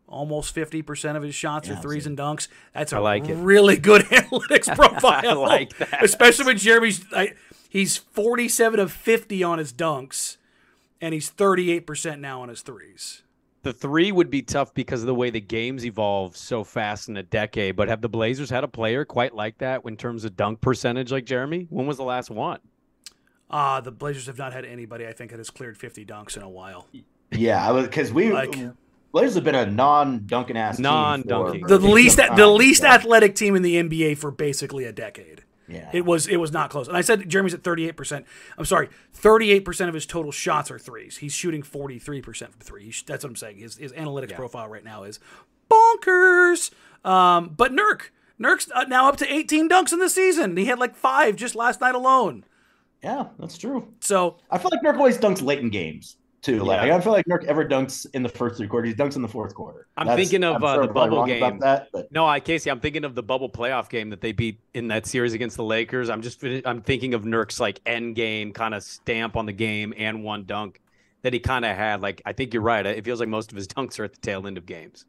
C: Almost fifty percent of his shots
D: Yeah,
C: are threes
D: so-
C: and dunks. That's a
E: I like it.
C: really good analytics profile.
E: I like that.
C: Especially when Jeremy's I, he's forty-seven of fifty on his dunks, and he's thirty-eight percent now on his threes.
E: The three would be tough because of the way the games evolve so fast in a decade. But have the Blazers had a player quite like that in terms of dunk percentage like Jeremy? When was the last one?
C: Uh, the Blazers have not had anybody, I think, that has cleared fifty dunks in a while.
D: Yeah, I was because we
C: Like-
D: Blazers have been a non-dunking ass team
E: Non-dunking.
D: for-
C: The least
D: some
C: the
D: time,
C: least
D: so,
C: athletic team in the N B A for basically a decade.
D: Yeah,
C: It was it was not close. And I said Jeremy's at thirty-eight percent. I'm sorry, thirty-eight percent of his total shots are threes. He's shooting forty-three percent from three. He's, that's what I'm saying. His his analytics profile right now is bonkers. Um, but Nurk, Nurk's uh, now up to eighteen dunks in the season. He had like five just last night alone.
D: yeah, that's true.
C: So
D: I feel like Nurk always dunks late in games too. Like
E: Yeah.
D: I feel like Nurk ever dunks in the first three quarters. He dunks in the fourth quarter.
E: I'm
D: That's-
E: thinking of,
D: I'm
E: uh,
D: sure
E: the
D: I'm probably
E: bubble
D: wrong
E: game.
D: about that, but
E: No, I Casey, I'm thinking of the bubble playoff game that they beat in that series against the Lakers. I'm just I'm thinking of Nurk's like end game kind of stamp on the game and one dunk that he kind of had. Like I think you're right. It feels like most of his dunks are at the tail end of games.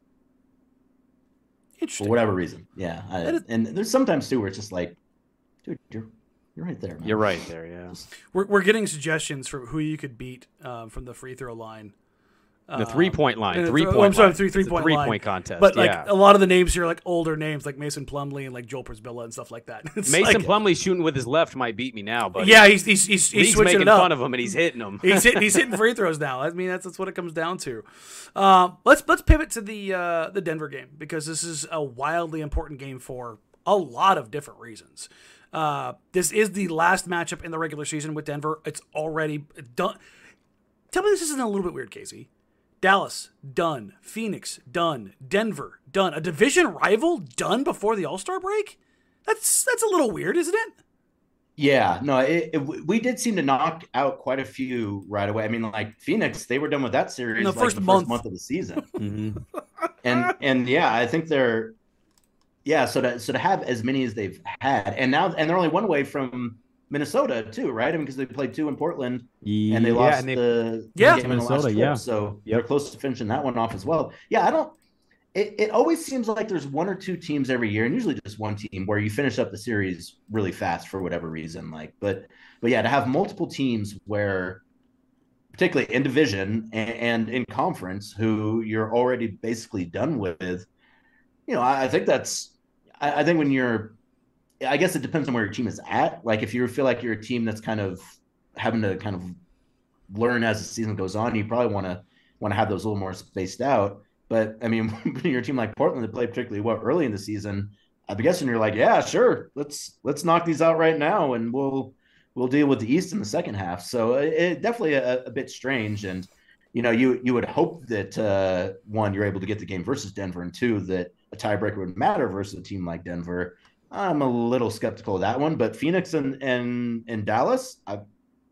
D: for
C: interesting.
D: whatever reason, yeah. I,
C: That is-
D: and there's sometimes too where it's just like, dude, you're you're right there, man.
E: You're right there, yeah.
C: We're we're getting suggestions for who you could beat um, from the free throw line.
E: The three point line,
C: and it's-
E: three
C: oh,
E: point.
C: I'm sorry,
E: line.
C: three-
E: It's a
C: three-point line.
E: three-point contest.
C: But like
E: yeah.
C: a lot of the names here are like older names, like Mason Plumlee and like Joel Prisbilla and stuff like that. It's
E: Mason
C: like,
E: Plumlee shooting with his left might beat me now, but
C: yeah, he's he's he's, he's
E: League's
C: switching
E: making
C: it up.
E: fun of him and he's hitting them.
C: he's hitting he's hitting free throws now. I mean, that's that's what it comes down to. Um, let's let's pivot to the uh, the Denver game because this is a wildly important game for a lot of different reasons. Uh, this is the last matchup in the regular season with Denver. It's already done. Tell me this isn't a little bit weird, Casey. Dallas, done. Phoenix, done. Denver, done. A division rival done before the All-Star break? That's that's a little weird, isn't it?
D: Yeah, no, it, it, we did seem to knock out quite a few right away. I mean, like Phoenix, they were done with that series
C: In the
D: like
C: first
D: the
C: month.
D: first month of the season,
E: Mhm.
D: and and yeah, I think they're yeah. So to so to have as many as they've had, and now and they're only one away from Minnesota too, right? I mean, because they played two in Portland and they
E: Yeah,
D: lost
E: and they-
D: the
C: Yeah.
D: the game in the last
F: Minnesota,
D: trip,
F: yeah.
D: so
F: Yep.
D: they're close to finishing that one off as well. Yeah, I don't. It, it always seems like there's one or two teams every year, and usually just one team where you finish up the series really fast for whatever reason. Like, but but yeah, to have multiple teams where, particularly in division and, and in conference, who you're already basically done with, you know, I, I think that's. I, I think when you're, I guess it depends on where your team is at. Like, if you feel like you're a team that's kind of having to kind of learn as the season goes on, you probably want to want to have those a little more spaced out. But I mean, when you're a team like Portland that played particularly well early in the season, I'm guessing you're like, yeah, sure, let's let's knock these out right now, and we'll we'll deal with the East in the second half. So it, it definitely a, a bit strange, and you know, you you would hope that uh, one, you're able to get the game versus Denver, and two, that a tiebreaker would matter versus a team like Denver. I'm a little skeptical of that one, but Phoenix and and and Dallas, I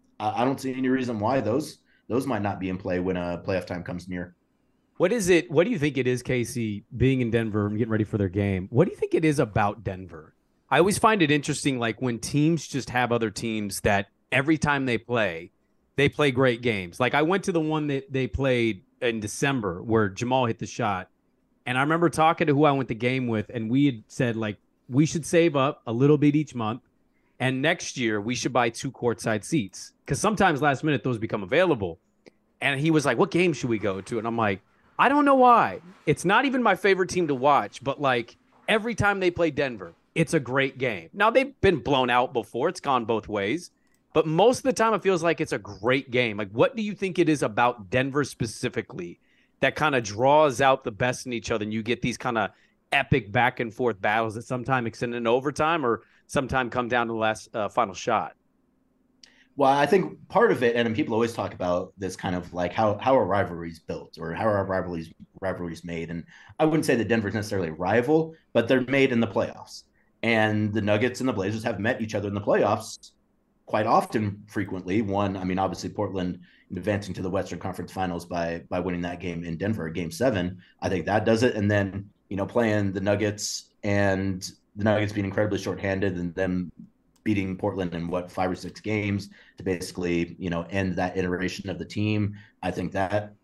D: I don't see any reason why those those might not be in play when a playoff time comes near.
E: What is it? What do you think it is, Casey, being in Denver and getting ready for their game? What do you think it is about Denver? I always find it interesting, like when teams just have other teams that every time they play, they play great games. Like I went to the one that they played in December where Jamal hit the shot. And I remember talking to who I went the game with, and we had said, like, we should save up a little bit each month. And next year, we should buy two courtside seats. Because sometimes last minute, those become available. And he was like, what game should we go to? And I'm like, I don't know why. It's not even my favorite team to watch, but like every time they play Denver, it's a great game. Now, they've been blown out before. It's gone both ways. But most of the time, it feels like it's a great game. Like, what do you think it is about Denver specifically that kind of draws out the best in each other, and you get these kind of epic back and forth battles that sometimes extend into overtime or sometimes come down to the last uh, final shot?
D: Well, I think part of it, and people always talk about this kind of like how how are rivalries built or how are rivalries rivalries made. And I wouldn't say that Denver's necessarily a rival, but they're made in the playoffs. And the Nuggets and the Blazers have met each other in the playoffs quite often, frequently. One, I mean, obviously Portland advancing to the Western Conference Finals by by winning that game in Denver, Game Seven. I think that does it. And then, you know, playing the Nuggets and the Nuggets being incredibly shorthanded and them beating Portland in what five or six games to basically, you know, end that iteration of the team. I think that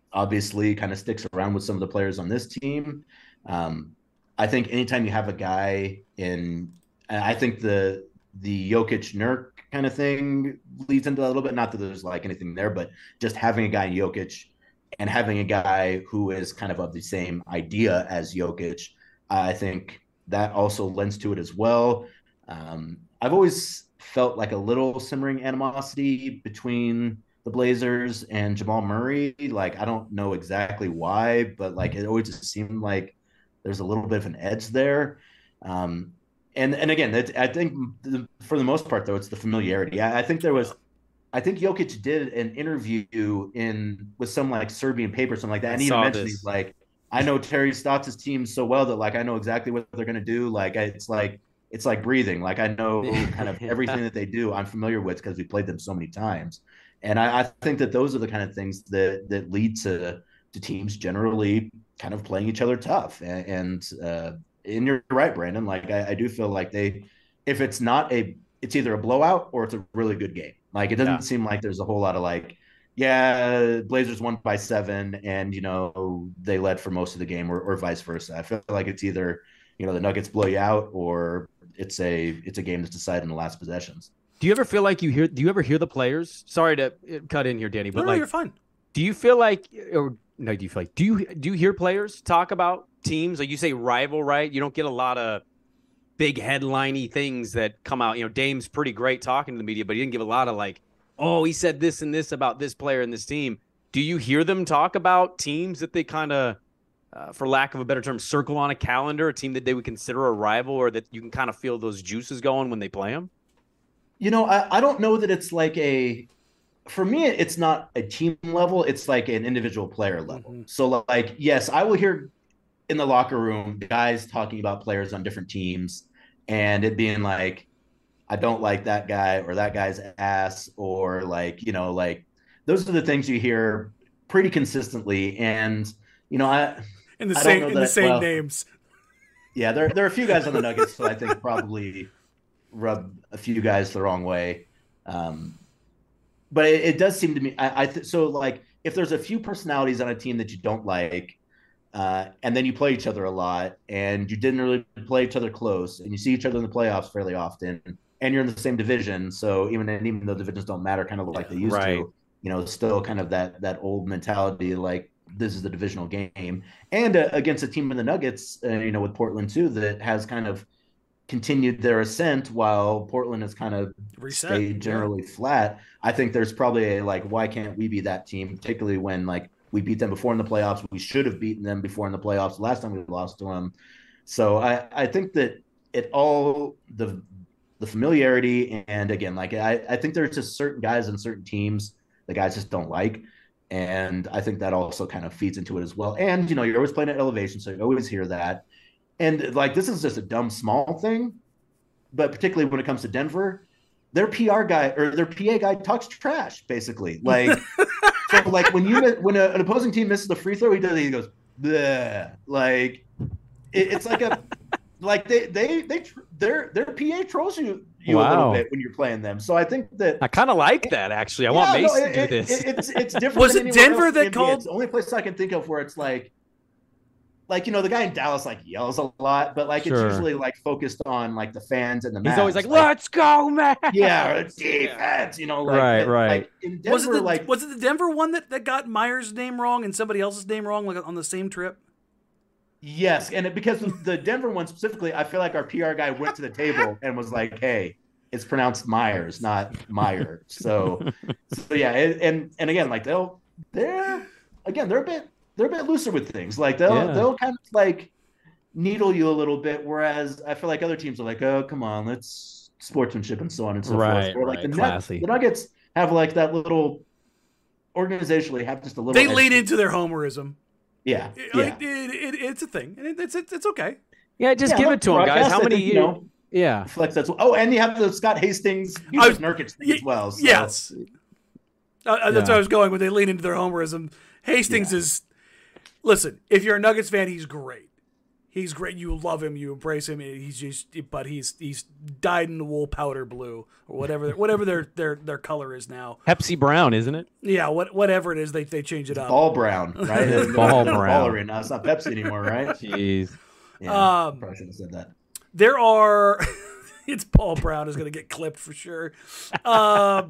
D: obviously kind of sticks around with some of the players on this team. Um, I think anytime you have a guy in, I think the the Jokic Nurk kind of thing leads into that a little bit. Not that there's like anything there, but just having a guy in Jokic and having a guy who is kind of of the same idea as Jokic, I think that also lends to it as well. Um, I've always felt like a little simmering animosity between the Blazers and Jamal Murray. Like, I don't know exactly why, but like it always just seemed like there's a little bit of an edge there. Um, and and again, it, I think the, for the most part, though, it's the familiarity. I, I think there was, I think Jokic did an interview in with some like Serbian paper, something like that, and he even mentioned he's like, I know Terry Stotts' team so well that like I know exactly what they're gonna do. Like I, it's like it's like breathing. Like I know kind of everything that they do. I'm familiar with because we played them so many times. And I, I think that those are the kind of things that that lead to to teams generally kind of playing each other tough. And, and uh, and you're right, Brandon. Like I, I do feel like they, if it's not a, it's either a blowout or it's a really good game. Like it doesn't yeah. seem like there's a whole lot of like, yeah, Blazers won by seven, and you know they led for most of the game, or, or vice versa. I feel like it's either you know the Nuggets blow you out, or it's a it's a game that's decided in the last possessions.
E: Do you ever feel like you hear? Do you ever hear the players? Sorry to cut in here, Danny, but
C: no, no,
E: like,
C: you're fine.
E: Do you feel like, or no? Do you feel like? Do you do you hear players talk about teams? Like you say, rival, right? You don't get a lot of big headliney things that come out. You know, Dame's pretty great talking to the media, but he didn't give a lot of like, oh, he said this and this about this player and this team. Do you hear them talk about teams that they kind of, uh, for lack of a better term, circle on a calendar, a team that they would consider a rival, or that you can kind of feel those juices going when they play them?
D: You know, I, I don't know that it's like a, for me, it's not a team level. It's like an individual player level. Mm-hmm. So like, yes, I will hear in the locker room, guys talking about players on different teams and it being like, I don't like that guy or that guy's ass, or like, you know, like those are the things you hear pretty consistently. And, you know, I,
C: in the
D: I
C: same,
D: don't know
C: in
D: that,
C: the same
D: well,
C: names.
D: Yeah. There, there are a few guys on the Nuggets that I think probably rub a few guys the wrong way. Um, but it, it does seem to me, I, I th- so like if there's a few personalities on a team that you don't like, uh, and then you play each other a lot and you didn't really play each other close and you see each other in the playoffs fairly often, and you're in the same division. So even, and even though divisions don't matter kind of like they used
E: right.
D: to, you know, still kind of that, that old mentality, like this is the divisional game, and uh, against a team in the Nuggets, uh, you know, with Portland too, that has kind of continued their ascent while Portland has kind of Reset. stayed generally yeah. flat. I think there's probably a, like, why can't we be that team, particularly when like we beat them before in the playoffs. We should have beaten them before in the playoffs last time we lost to them. So I, I think that it all, the the familiarity, and again, like I, I think there's just certain guys and certain teams the guys just don't like. And I think that also kind of feeds into it as well. And, you know, you're always playing at elevation, so you always hear that. And like, this is just a dumb, small thing, but particularly when it comes to Denver, their P R guy or their P A guy talks trash, basically. Like, so like when you, when a, an opposing team misses the free throw, he does, he goes, bleh. Like, it, it's like a, like they, they, they, their, their P A trolls you, you wow. a little bit when you're playing them. So I think that
E: I kind of like that, actually. I yeah, want Mace no, it, to do this.
D: It, it, it's, it's different.
C: Was it Denver that called?
D: It's the only place I can think of where it's like, like, you know, the guy in Dallas like yells a lot, but like sure. it's usually like focused on like the fans and the
E: He's
D: Mavs.
E: always like, like, let's go, man.
D: Yeah, or defense, you know, like,
E: right,
D: and,
E: right.
D: Like in Denver,
C: was it the,
D: like,
C: was it the Denver one that, that got Myers' name wrong and somebody else's name wrong, like on the same trip?
D: Yes, and it, because the Denver one specifically, I feel like our P R guy went to the table and was like, hey, it's pronounced Myers, not Meyer. So, so yeah, and, and and again, like they'll they're again they're a bit they're a bit looser with things. Like they'll yeah. they'll kind of like needle you a little bit, whereas I feel like other teams are like, oh, come on, let's sportsmanship and so on and so
E: right,
D: forth. Or like
E: right.
D: the, Nuggets, the Nuggets have like that little organizationally have just a little.
C: They lean into their homerism.
D: Yeah,
C: it,
D: yeah.
C: It, it, it, it's a thing, and it, it's it's it's okay.
E: Yeah, just yeah, give it to them, guys. How many?
D: Think, you know,
E: yeah,
D: flex that's oh, and you have the Scott Hastings, he was Nurkic thing as well. So.
C: Yes, uh, that's yeah. where I was going when they lean into their homerism. Hastings yeah. is, listen, if you're a Nuggets fan, he's great. he's great. You love him. You embrace him. He's just, but he's he's dyed in the wool powder blue or whatever whatever their their their color is now.
E: Pepsi Brown, isn't it?
C: Yeah, what whatever it is, they they change it up.
D: Ball brown, right? It's
E: Ball brown.
D: Right now. It's not Pepsi anymore, right?
E: Jeez.
D: Yeah,
C: Um,
D: probably should have said that.
C: There are, it's Paul Brown is going to get clipped for sure. Um,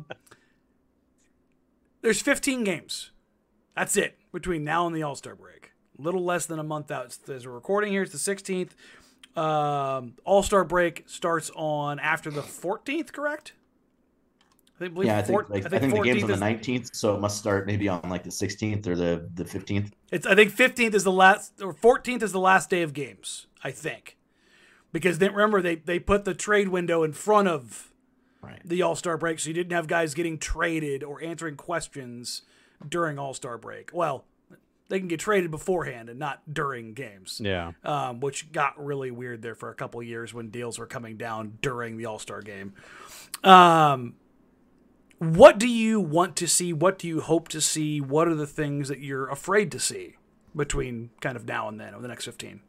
C: there's fifteen games. That's it between now and the All-Star break. A little less than a month out. As we're recording here, it's the sixteenth. Um, All-Star break starts on after the fourteenth, correct? I think,
D: Yeah, I think,
C: four,
D: like,
C: I
D: I
C: think,
D: think the game's on the
C: is,
D: nineteenth, so it must start maybe on like the sixteenth or the, the fifteenth.
C: It's I think fifteenth is the last, or fourteenth is the last day of games, I think. Because then remember, they, they put the trade window in front of
D: Right.
C: the All-Star break, so you didn't have guys getting traded or answering questions during All-Star break. Well, they can get traded beforehand and not during games.
E: Yeah.
C: Um, which got really weird there for a couple of years when deals were coming down during the All-Star game. Um, what do you want to see? What do you hope to see? What are the things that you're afraid to see between kind of now and then over the next fifteen?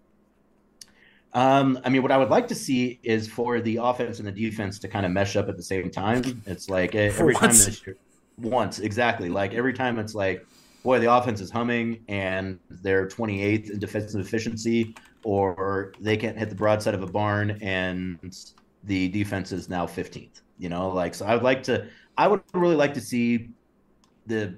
D: Um, I mean, what I would like to see is for the offense and the defense to kind of mesh up at the same time. It's like every time
C: once.
D: this year, once exactly, like every time it's like, boy, the offense is humming and they're twenty-eighth in defensive efficiency, or they can't hit the broadside of a barn and the defense is now fifteenth. You know, like, so I would like to, I would really like to see the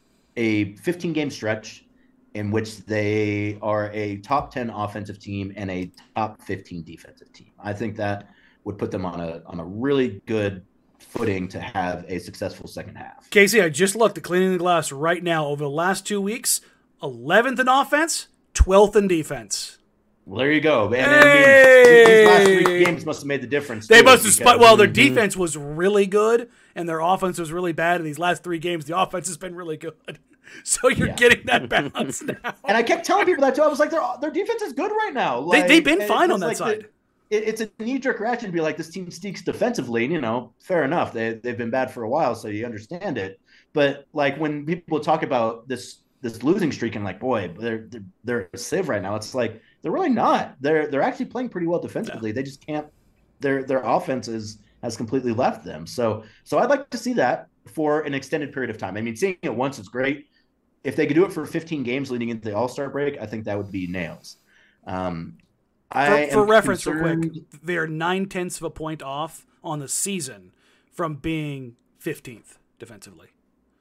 D: a fifteen game stretch in which they are a top ten offensive team and a top fifteen defensive team. I think that would put them on a on a really good footing to have a successful second half.
C: Casey, I just looked at Cleaning the Glass right now. Over the last two weeks, eleventh in offense, twelfth in defense.
D: Well, there you go. And,
C: Hey!
D: I mean, these last three games must have made the difference.
C: They
D: too,
C: must have
D: because-
C: spun. Well, their defense was really good, and their offense was really bad. In these last three games, the offense has been really good. So you're
D: Yeah.
C: getting that balance now.
D: And I kept telling people that too. I was like, their their defense is good right now.
C: They,
D: Like,
C: they've been
D: and
C: fine
D: it's
C: on that
D: like
C: side.
D: The, it, it's a knee-jerk reaction to be like, this team stinks defensively. And, you know, fair enough. They they've been bad for a while, so you understand it. But like when people talk about this this losing streak and like, boy, they're they're, they're a sieve right now. It's like they're really not. They're they're actually playing pretty well defensively. Yeah. They just can't. Their their offense is, has completely left them. So so I'd like to see that for an extended period of time. I mean, seeing it once is great. If they could do it for fifteen games leading into the All-Star break, I think that would be nails. Um, I
C: for for reference,
D: concerned...
C: real quick, they are nine tenths of a point off on the season from being fifteenth defensively.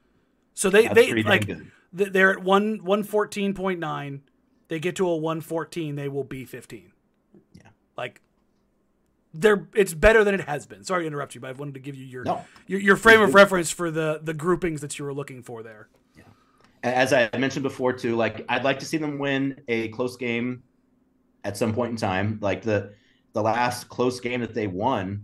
C: So they
D: That's
C: they like
D: good.
C: they're at one one fourteen point nine. They get to a one fourteen, they will be fifteen.
D: Yeah,
C: like they're it's better than it has been. Sorry to interrupt you, but I wanted to give you your
D: no.
C: your, your frame of reference for the the groupings that you were looking for there.
D: As I mentioned before, too, like I'd like to see them win a close game at some point in time. Like the the last close game that they won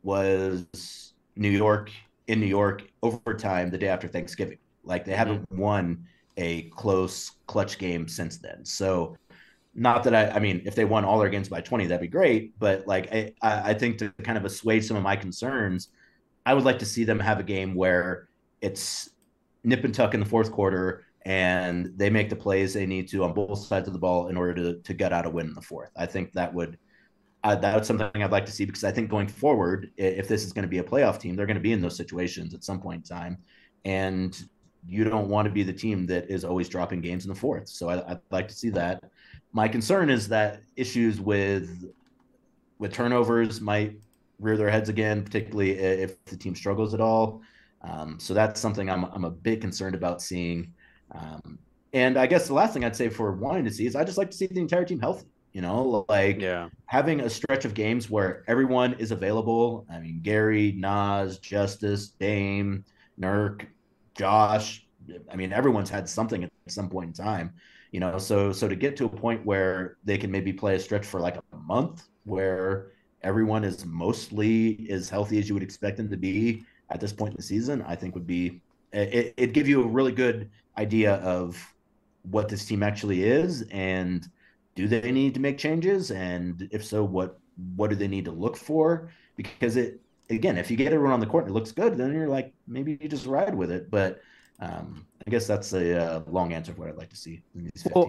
D: was New York in New York overtime the day after Thanksgiving. Like they mm-hmm. haven't won a close clutch game since then. So not that I, I mean, if they won all their games by twenty, that'd be great. But like I, I think to kind of assuage some of my concerns, I would like to see them have a game where it's nip and tuck in the fourth quarter and they make the plays they need to on both sides of the ball in order to, to gut out a win in the fourth. I think that would, uh, that's something I'd like to see, because I think going forward, if this is going to be a playoff team, they're going to be in those situations at some point in time. And you don't want to be the team that is always dropping games in the fourth. So I, I'd like to see that. My concern is that issues with, with turnovers might rear their heads again, particularly if the team struggles at all. Um, so that's something I'm I'm a bit concerned about seeing. Um, and I guess the last thing I'd say for wanting to see is I just like to see the entire team healthy. You know, like
E: yeah.
D: having a stretch of games where everyone is available. I mean, Gary, Nas, Justice, Dame, Nurk, Josh. I mean, everyone's had something at some point in time. You know, so so to get to a point where they can maybe play a stretch for like a month where everyone is mostly as healthy as you would expect them to be at this point in the season, I think would be it, it'd give you a really good idea of what this team actually is, and do they need to make changes, and if so, what what do they need to look for? Because it again, if you get everyone on the court and it looks good, then you're like, maybe you just ride with it. But um, I guess that's a uh, long answer of what I'd like to see in these fifteen.
E: Well,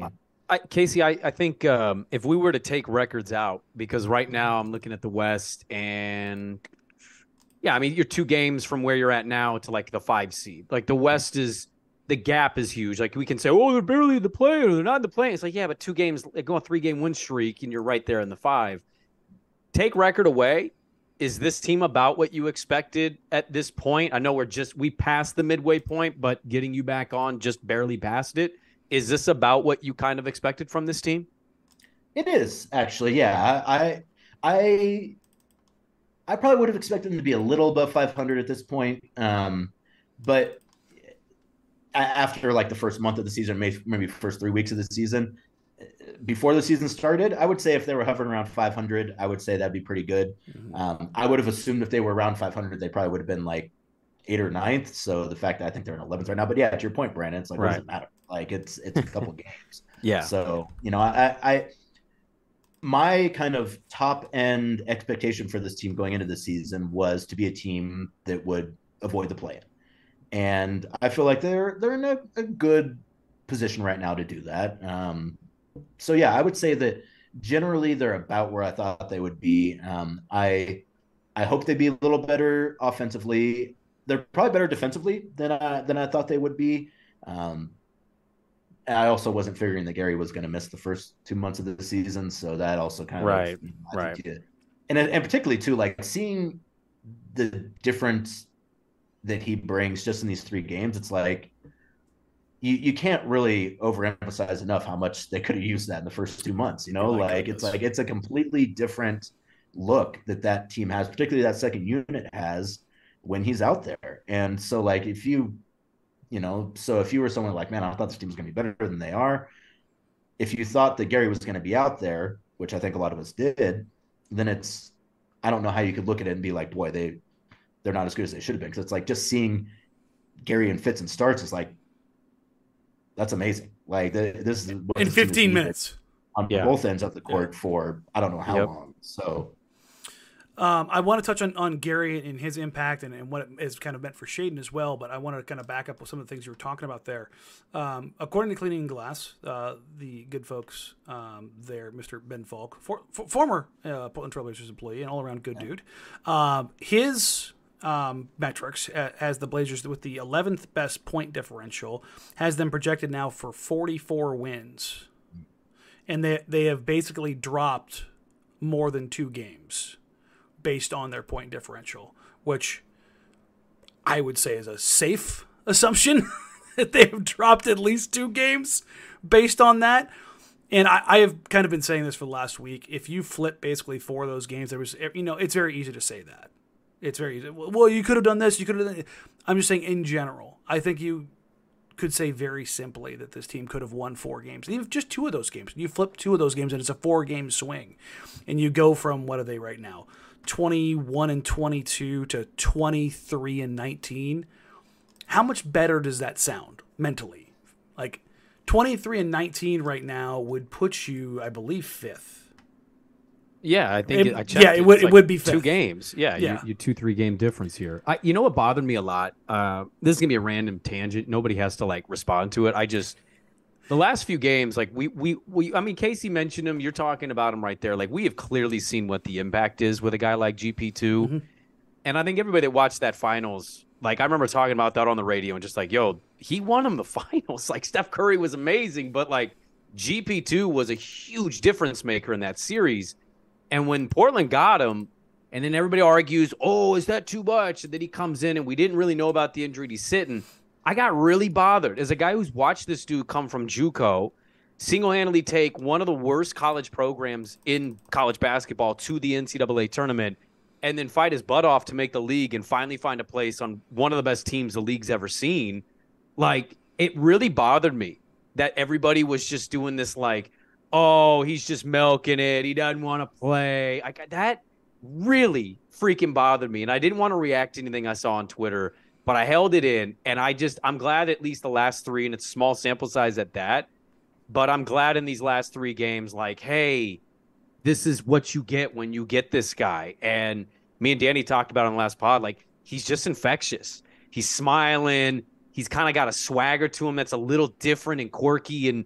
E: I, Casey, I, I think um, if we were to take records out, because right now I'm looking at the West, and yeah, I mean, you're two games from where you're at now to like the five seed. Like the West is, the gap is huge. Like we can say, oh, they're barely in the play or they're not in the play. It's like, yeah, but two games, like go a three game win streak, and you're right there in the five. Take record away. Is this team about what you expected at this point? I know we're just, we passed the midway point, but getting you back on just barely past it. Is this about what you kind of expected from this team?
D: It is actually, yeah. I, I, I probably would have expected them to be a little above five hundred at this point, um, but after like the first month of the season, maybe maybe first three weeks of the season, before the season started, I would say if they were hovering around five hundred, I would say that'd be pretty good. Mm-hmm. Um, I would have assumed if they were around five hundred, they probably would have been like eighth or ninth. So the fact that I think they're in eleventh right now, but yeah, to your point, Brandon, it's like, right. It doesn't matter. Like it's, it's a couple games.
E: Yeah.
D: So, you know, I, I, my kind of top end expectation for this team going into the season was to be a team that would avoid the play-in. And I feel like they're, they're in a, a good position right now to do that. Um, so yeah, I would say that generally they're about where I thought they would be. Um, I, I hope they'd be a little better offensively. They're probably better defensively than I, than I thought they would be. Um, I also wasn't figuring that Gary was going to miss the first two months of the season, so that also kind of
E: right,
D: you know,
E: right,
D: it, and and particularly too, like seeing the difference that he brings just in these three games. It's like you you can't really overemphasize enough how much they could have used that in the first two months. You know, oh like goodness. It's like it's a completely different look that that team has, particularly that second unit has when he's out there. And so, like, if you You know, so if you were someone like, man, I thought this team was going to be better than they are, if you thought that Gary was going to be out there, which I think a lot of us did, then it's, I don't know how you could look at it and be like, boy, they, they're not as good as they should have been. Because it's like just seeing Gary in fits and starts is like, that's amazing. Like this is
C: in fifteen minutes
D: on yeah. both ends of the court yeah. for I don't know how yep. long. So.
C: Um, I want to touch on, on Gary and his impact and, and what it is kind of meant for Shaedon as well, but I want to kind of back up with some of the things you were talking about there. Um, according to Cleaning Glass, uh, the good folks um, there, Mister Ben Falk, for, for, former uh, Portland Trailblazers employee and all-around good dude, um, his um, metrics as the Blazers with the eleventh best point differential has them projected now for forty-four wins, and they they have basically dropped more than two games based on their point differential, which I would say is a safe assumption that they have dropped at least two games based on that. And I, I have kind of been saying this for the last week. If you flip basically four of those games, there was, you know, it's very easy to say that. It's very easy. Well, you could have done this. You could have done it. I'm just saying in general, I think you could say very simply that this team could have won four games. And even just two of those games. You flip two of those games and it's a four game swing. And you go from, what are they right now? twenty-one and twenty-two to twenty-three and nineteen. How much better does that sound mentally? Like twenty-three and nineteen right now would put you, I believe, fifth.
E: Yeah, I think
C: it,
E: I checked.
C: Yeah, it, it would.
E: Like
C: it would be fifth.
E: Two games. Yeah,
C: yeah.
F: You, you two three game difference here.
E: I, you know what bothered me a lot? Uh, this is gonna be a random tangent. Nobody has to like respond to it. I just. The last few games, like we, we, we, I mean, Casey mentioned him. You're talking about him right there. Like we have clearly seen what the impact is with a guy like G P two. Mm-hmm. And I think everybody that watched that finals, like I remember talking about that on the radio and just like, yo, he won him the finals. Like Steph Curry was amazing, but like G P two was a huge difference maker in that series. And when Portland got him, and then everybody argues, oh, is that too much? And then he comes in and we didn't really know about the injury and he's sitting. I got really bothered as a guy who's watched this dude come from JUCO, single-handedly take one of the worst college programs in college basketball to the N C double A tournament, and then fight his butt off to make the league and finally find a place on one of the best teams the league's ever seen. Like, it really bothered me that everybody was just doing this like, oh, he's just milking it. He doesn't want to play. I got that really freaking bothered me, and I didn't want to react to anything I saw on Twitter. But I held it in, and I just, I'm glad at least the last three, and it's a small sample size at that, but I'm glad in these last three games, like, hey, this is what you get when you get this guy. And me and Danny talked about on the last pod, like, he's just infectious. He's smiling. He's kind of got a swagger to him that's a little different and quirky and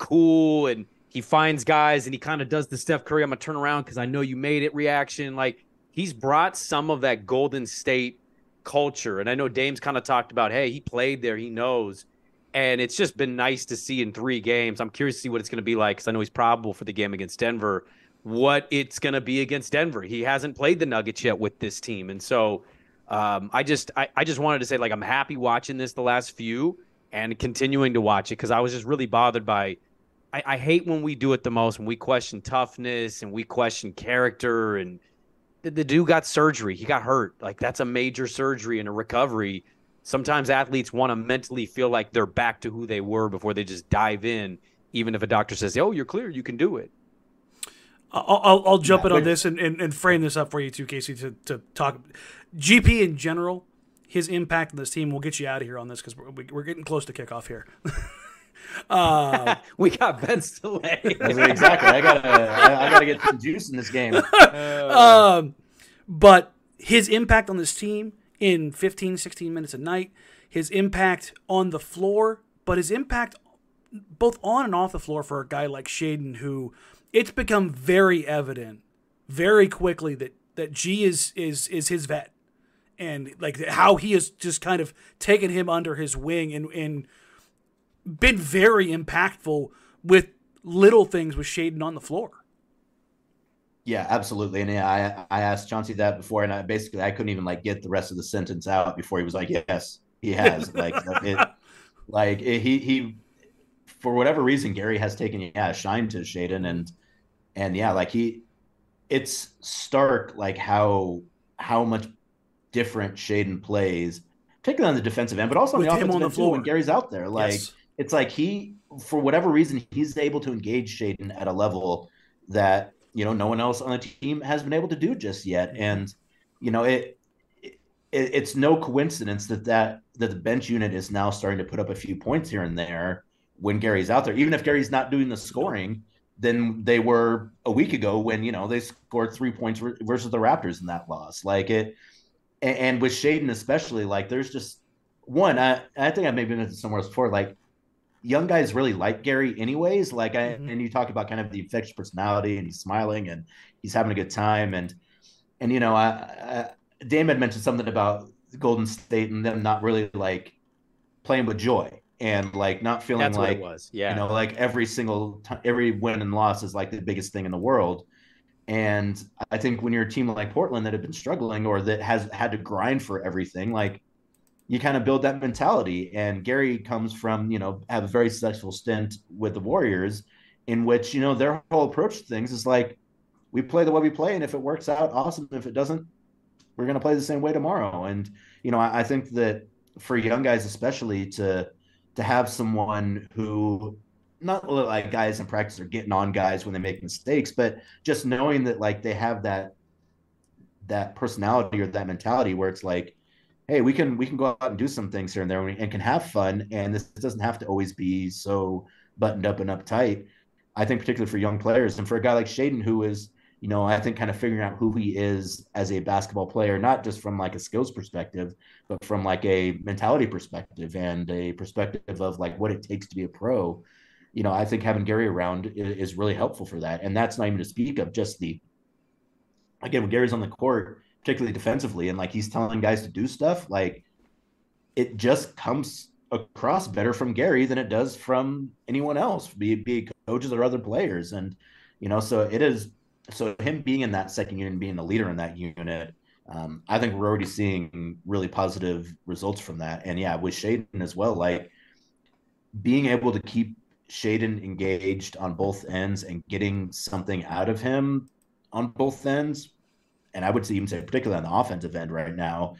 E: cool and he finds guys and he kind of does the Steph Curry, I'm going to turn around because I know you made it reaction. Like, he's brought some of that Golden State culture. And I know Dame's kind of talked about, hey, he played there, he knows. And it's just been nice to see in three games. I'm curious to see what it's going to be like because I know he's probable for the game against Denver, what it's going to be against Denver. He hasn't played the Nuggets yet with this team. And so um, I just I, I just wanted to say, like, I'm happy watching this the last few and continuing to watch it because I was just really bothered by I, I hate when we do it the most, when we question toughness and we question character. And the, the dude got surgery. He got hurt. Like, that's a major surgery and a recovery. Sometimes athletes want to mentally feel like they're back to who they were before they just dive in, even if a doctor says, oh, you're clear, you can do it.
C: I'll, I'll, I'll jump
D: Yeah,
C: in on
D: but-
C: this and, and, and frame this up for you too, Casey, to, to talk. G P in general, his impact on this team, we'll get you out of here on this because we're, we're getting close to kickoff here. uh,
E: We got Ben Stillay.
D: Exactly. I gotta, I, I gotta get some juice in this game.
C: um, but his impact on this team in fifteen, sixteen minutes a night, his impact on the floor, but his impact both on and off the floor for a guy like Shaedon, who it's become very evident very quickly that, that G is, is, is his vet. And like how he has just kind of taken him under his wing and, and been very impactful with little things with Shaedon on the floor.
D: Yeah, absolutely. And yeah, I I asked Chauncey that before, and I basically I couldn't even like get the rest of the sentence out before he was like, "Yes, he has." like it, like it, he he for whatever reason, Gary has taken yeah a shine to Shaedon, and and yeah, like he, it's stark like how how much different Shaedon plays, particularly on the defensive end, but also on
C: With
D: the
C: him
D: offensive
C: on the
D: end too,
C: floor.
D: when Gary's out there. Like
C: Yes.
D: it's like he, for whatever reason, he's able to engage Shaedon at a level that, you know, no one else on the team has been able to do just yet. And, you know, it, it it's no coincidence that, that that the bench unit is now starting to put up a few points here and there when Gary's out there. Even if Gary's not doing the scoring, than they were a week ago when, you know, they scored three points versus the Raptors in that loss. Like it, and, and with Shaedon especially, like there's just one, I, I think I've maybe been somewhere else before, like young guys really like Gary anyways. Like I,
C: Mhm.
D: and you talk about kind of the infectious personality and he's smiling and he's having a good time. And, and, you know, I, I Dame had mentioned something about Golden State and them not really like playing with joy and like not feeling
E: That's
D: like,
E: what it was. Yeah.
D: you know, like every single time, every win and loss is like the biggest thing in the world. And I think when you're a team like Portland that have been struggling or that has had to grind for everything, like you kind of build that mentality. And Gary comes from, you know, have a very successful stint with the Warriors in which, you know, their whole approach to things is like, we play the way we play. And if it works out, awesome. If it doesn't, we're going to play the same way tomorrow. And, you know, I, I think that for young guys, especially to, to have someone who, not like guys in practice are getting on guys when they make mistakes, but just knowing that like they have that, that personality or that mentality where it's like, hey, we can, we can go out and do some things here and there and can have fun. And this doesn't have to always be so buttoned up and uptight. I think particularly for young players and for a guy like Shaedon, who is, you know, I think kind of figuring out who he is as a basketball player, not just from like a skills perspective, but from like a mentality perspective and a perspective of like what it takes to be a pro. You know, I think having Gary around is, is really helpful for that. And that's not even to speak of just the, again, when Gary's on the court, particularly defensively, and like he's telling guys to do stuff, like it just comes across better from Gary than it does from anyone else, be it, be it coaches or other players. And, you know, so it is, so him being in that second unit and being the leader in that unit, um, I think we're already seeing really positive results from that. And yeah, with Shaedon as well, like being able to keep Shaedon engaged on both ends and getting something out of him on both ends, and I would even say particularly on the offensive end right now,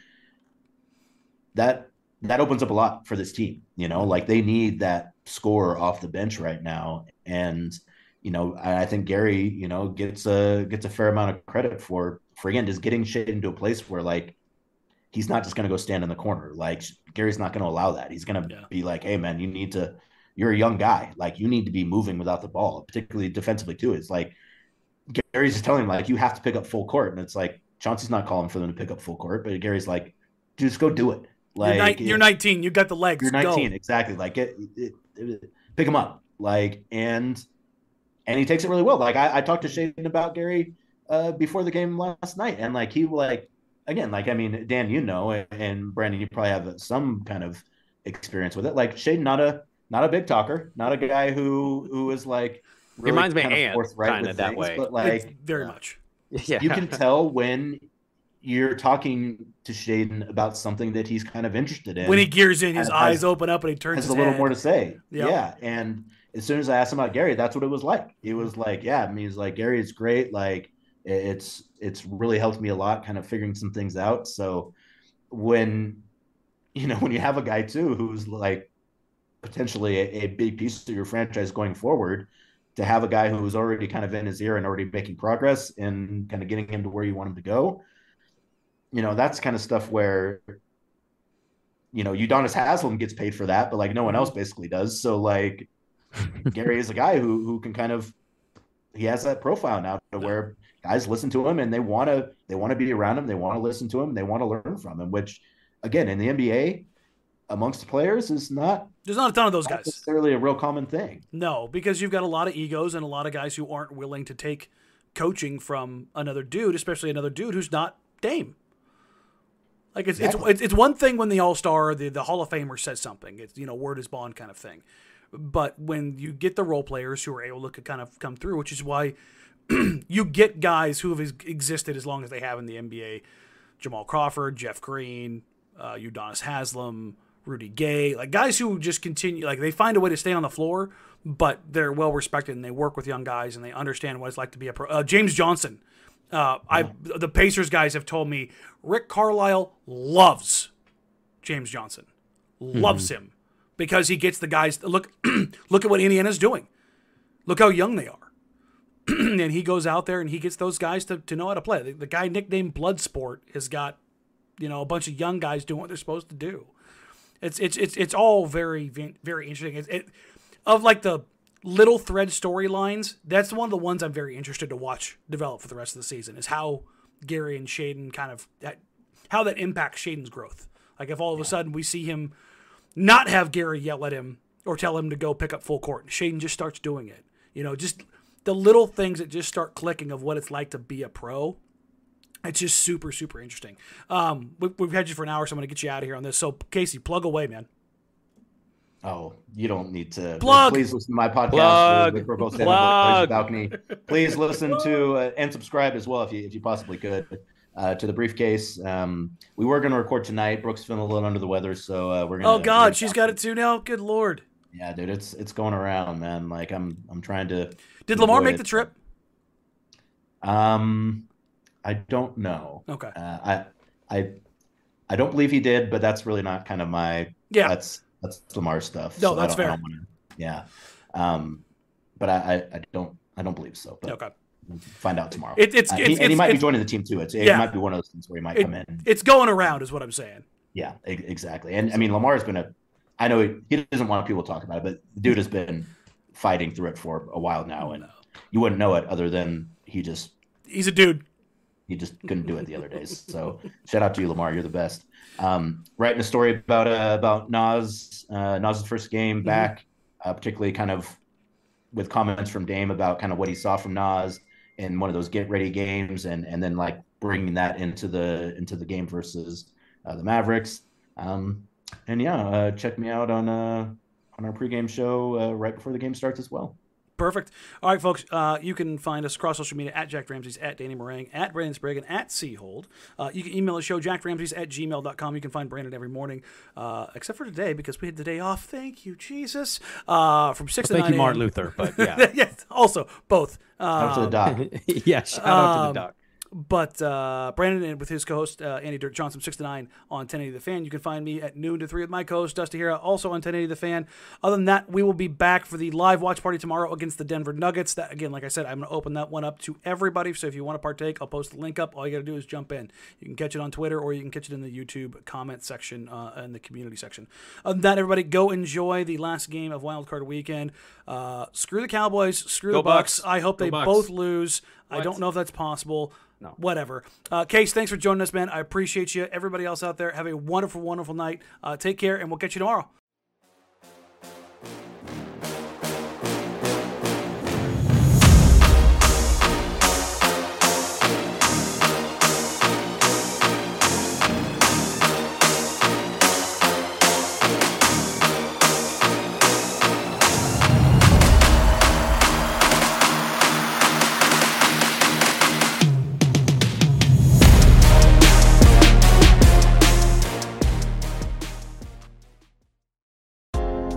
D: that that opens up a lot for this team. You know, like they need that scorer off the bench right now. And, you know, I think Gary, you know, gets a gets a fair amount of credit for for again just getting Shaedon to a place where like he's not just going to go stand in the corner. Like Gary's not going to allow that. He's going to
C: Yeah.
D: be like, hey man, you need to, you're a young guy. Like you need to be moving without the ball, particularly defensively too. It's like Gary's just telling him like you have to pick up full court, and it's like Chauncey's not calling for them to pick up full court, but Gary's like, just go do it. Like
C: you're, ni- you're nineteen. You got the legs.
D: you're
C: Go.
D: nineteen, exactly. Like it, it, it, pick him up. like, and and he takes it really well. Like I, I talked to Shaedon about Gary uh, before the game last night, and like he like again, like I mean, Dan, you know, and Brandon, you probably have some kind of experience with it. Like Shaedon, not a not a big talker, not a guy who who is like
E: really reminds me of Ant, kind of that
D: things,
E: way,
D: but like
C: it's very much.
E: Yeah,
D: you can tell when you're talking to Shaedon about something that he's kind of interested in.
C: When he gears in, his
D: has,
C: eyes open up and he turns
D: has
C: his
D: a little
C: head.
D: more to say.
C: Yep.
D: Yeah. And as soon as I asked him about Gary, that's what it was like. He was like, yeah, I mean, he's like, Gary is great. Like it's, it's really helped me a lot kind of figuring some things out. So when, you know, when you have a guy too, who's like potentially a, a big piece of your franchise going forward, to have a guy who's already kind of in his ear and already making progress and kind of getting him to where you want him to go, you know, that's kind of stuff where, you know, Udonis Haslem gets paid for that, but like no one else basically does. So like Gary is a guy who who can kind of, he has that profile now to where guys listen to him and they want to they want to be around him, they want to listen to him, they want to learn from him. Which, again, in the N B A, amongst the players, is not
C: there's not a ton of those
D: not
C: guys.
D: necessarily a real common thing.
C: No, because you've got a lot of egos and a lot of guys who aren't willing to take coaching from another dude, especially another dude who's not Dame. Like it's exactly. it's it's one thing when the All-Star, the, the Hall of Famer says something. It's, you know, word is bond kind of thing. But when you get the role players who are able to kind of come through, which is why you get guys who have existed as long as they have in the N B A, Jamal Crawford, Jeff Green, uh, Udonis Haslem, Rudy Gay, like guys who just continue, like they find a way to stay on the floor, but they're well respected and they work with young guys and they understand what it's like to be a pro. Uh, James Johnson. Uh, I the Pacers guys have told me Rick Carlisle loves James Johnson, loves mm-hmm. him because he gets the guys. Look, look at what Indiana's doing. Look how young they are, and he goes out there and he gets those guys to, to know how to play. The, the guy nicknamed Bloodsport has got, you know, a bunch of young guys doing what they're supposed to do. It's it's it's it's all very very interesting. It, it of like the little thread storylines, that's one of the ones I'm very interested to watch develop for the rest of the season, is how Gary and Shaedon kind of, that, how that impacts Shaedon's growth. Like if all of a sudden we see him not have Gary yell at him or tell him to go pick up full court, and Shaedon just starts doing it. You know, just the little things that just start clicking of what it's like to be a pro. It's just super, super interesting. Um, we, we've had you for an hour, so I'm going to get you out of here on this. So, Casey, plug away, man.
D: Oh, you don't need to.
C: Plug.
D: Please listen to my podcast.
E: Plug.
D: We're both
E: Plug.
D: Balcony. Please listen to uh, and subscribe as well if you if you possibly could uh, to the Briefcase. Um, we were going to record tonight. Brooke's feeling a little under the weather, so uh, we're going.
C: Oh God, she's got it too now. Good Lord.
D: Yeah, dude, it's it's going around, man. Like I'm I'm trying to.
C: Did Lamar make
D: it.
C: the trip?
D: Um, I don't know.
C: Okay.
D: Uh, I I I don't believe he did, but that's really not kind of my.
C: Yeah.
D: That's. That's Lamar stuff.
C: No,
D: so
C: that's
D: I
C: fair.
D: I wanna, yeah, um, but I, I, I don't I don't believe so. But
C: okay.
D: We'll find out tomorrow.
C: It, it's,
D: uh,
C: it's,
D: he,
C: it's
D: and he might
C: it's,
D: be joining the team too. It's, it
C: yeah.
D: might be one of those things where he might
C: it,
D: come in.
C: It's going around, is what I'm saying.
D: Yeah, e- exactly. And I mean, Lamar's been a. I know he, he doesn't want people to talk about it, but the dude has been fighting through it for a while now, and
C: no.
D: you wouldn't know it other than he just.
C: He's a dude.
D: He just couldn't do it the other days. So shout out to you, Lamar. You're the best. Um, writing a story about uh, about Nas, uh, Nas's first game mm-hmm. back, uh, particularly kind of with comments from Dame about kind of what he saw from Nas in one of those get ready games, and and then like bringing that into the into the game versus uh, the Mavericks. Um, and yeah, uh, check me out on uh, on our pregame show uh, right before the game starts as well.
C: Perfect. All right, folks, uh, you can find us across social media at Jack Ramsey's, at Danny Meringue, at Brandon Sprague, and at Seahold. Uh, you can email the show, jackramseys at gmail dot com. You can find Brandon every morning, uh, except for today, because we had the day off. Thank you, Jesus. Uh, from six
E: well,
C: to nine
E: Thank you, Martin Luther, but yeah.
C: Yes, also, both.
D: Shout out to the doc.
E: yeah, shout out
C: um,
E: to the doc.
C: But uh, Brandon and with his co-host, uh, Andy Dirt Johnson, six to nine on ten eighty The Fan. You can find me at noon to three with my co-host, Dusty Hira, also on ten eighty The Fan. Other than that, we will be back for the live watch party tomorrow against the Denver Nuggets. That, again, like I said, I'm going to open that one up to everybody. So if you want to partake, I'll post the link up. All you got to do is jump in. You can catch it on Twitter, or you can catch it in the YouTube comment section uh, in the community section. Other than that, everybody, go enjoy the last game of Wild Card Weekend. Uh, screw the Cowboys. Screw
E: Go
C: the Bucks.
E: Bucks.
C: I hope
E: Go
C: they
E: Bucks.
C: both lose.
E: What?
C: I don't know if that's possible.
E: No.
C: Whatever. Uh, Case, thanks for joining us, man. I appreciate you. Everybody else out there, have a wonderful, wonderful night. Uh, take care, and we'll catch you tomorrow.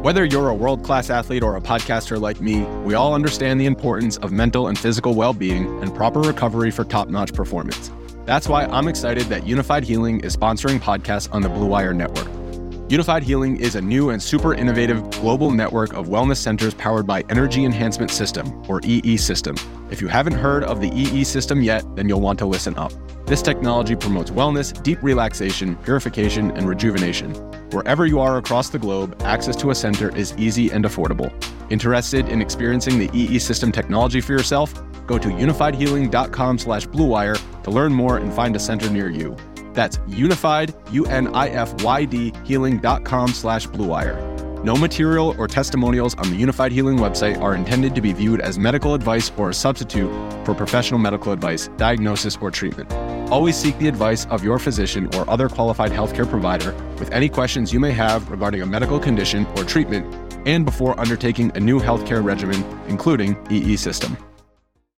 G: Whether you're a world-class athlete or a podcaster like me, we all understand the importance of mental and physical well-being and proper recovery for top-notch performance. That's why I'm excited that Unified Healing is sponsoring podcasts on the Blue Wire Network. Unified Healing is a new and super innovative global network of wellness centers powered by Energy Enhancement System, or E E System. If you haven't heard of the E E System yet, then you'll want to listen up. This technology promotes wellness, deep relaxation, purification, and rejuvenation. Wherever you are across the globe, access to a center is easy and affordable. Interested in experiencing the E E System technology for yourself? Go to unified healing dot com slash blue wire to learn more and find a center near you. That's unified, U N I F Y D, healing dot com slash blue wire. No material or testimonials on the Unified Healing website are intended to be viewed as medical advice or a substitute for professional medical advice, diagnosis, or treatment. Always seek the advice of your physician or other qualified healthcare provider with any questions you may have regarding a medical condition or treatment and before undertaking a new healthcare regimen, including E E System.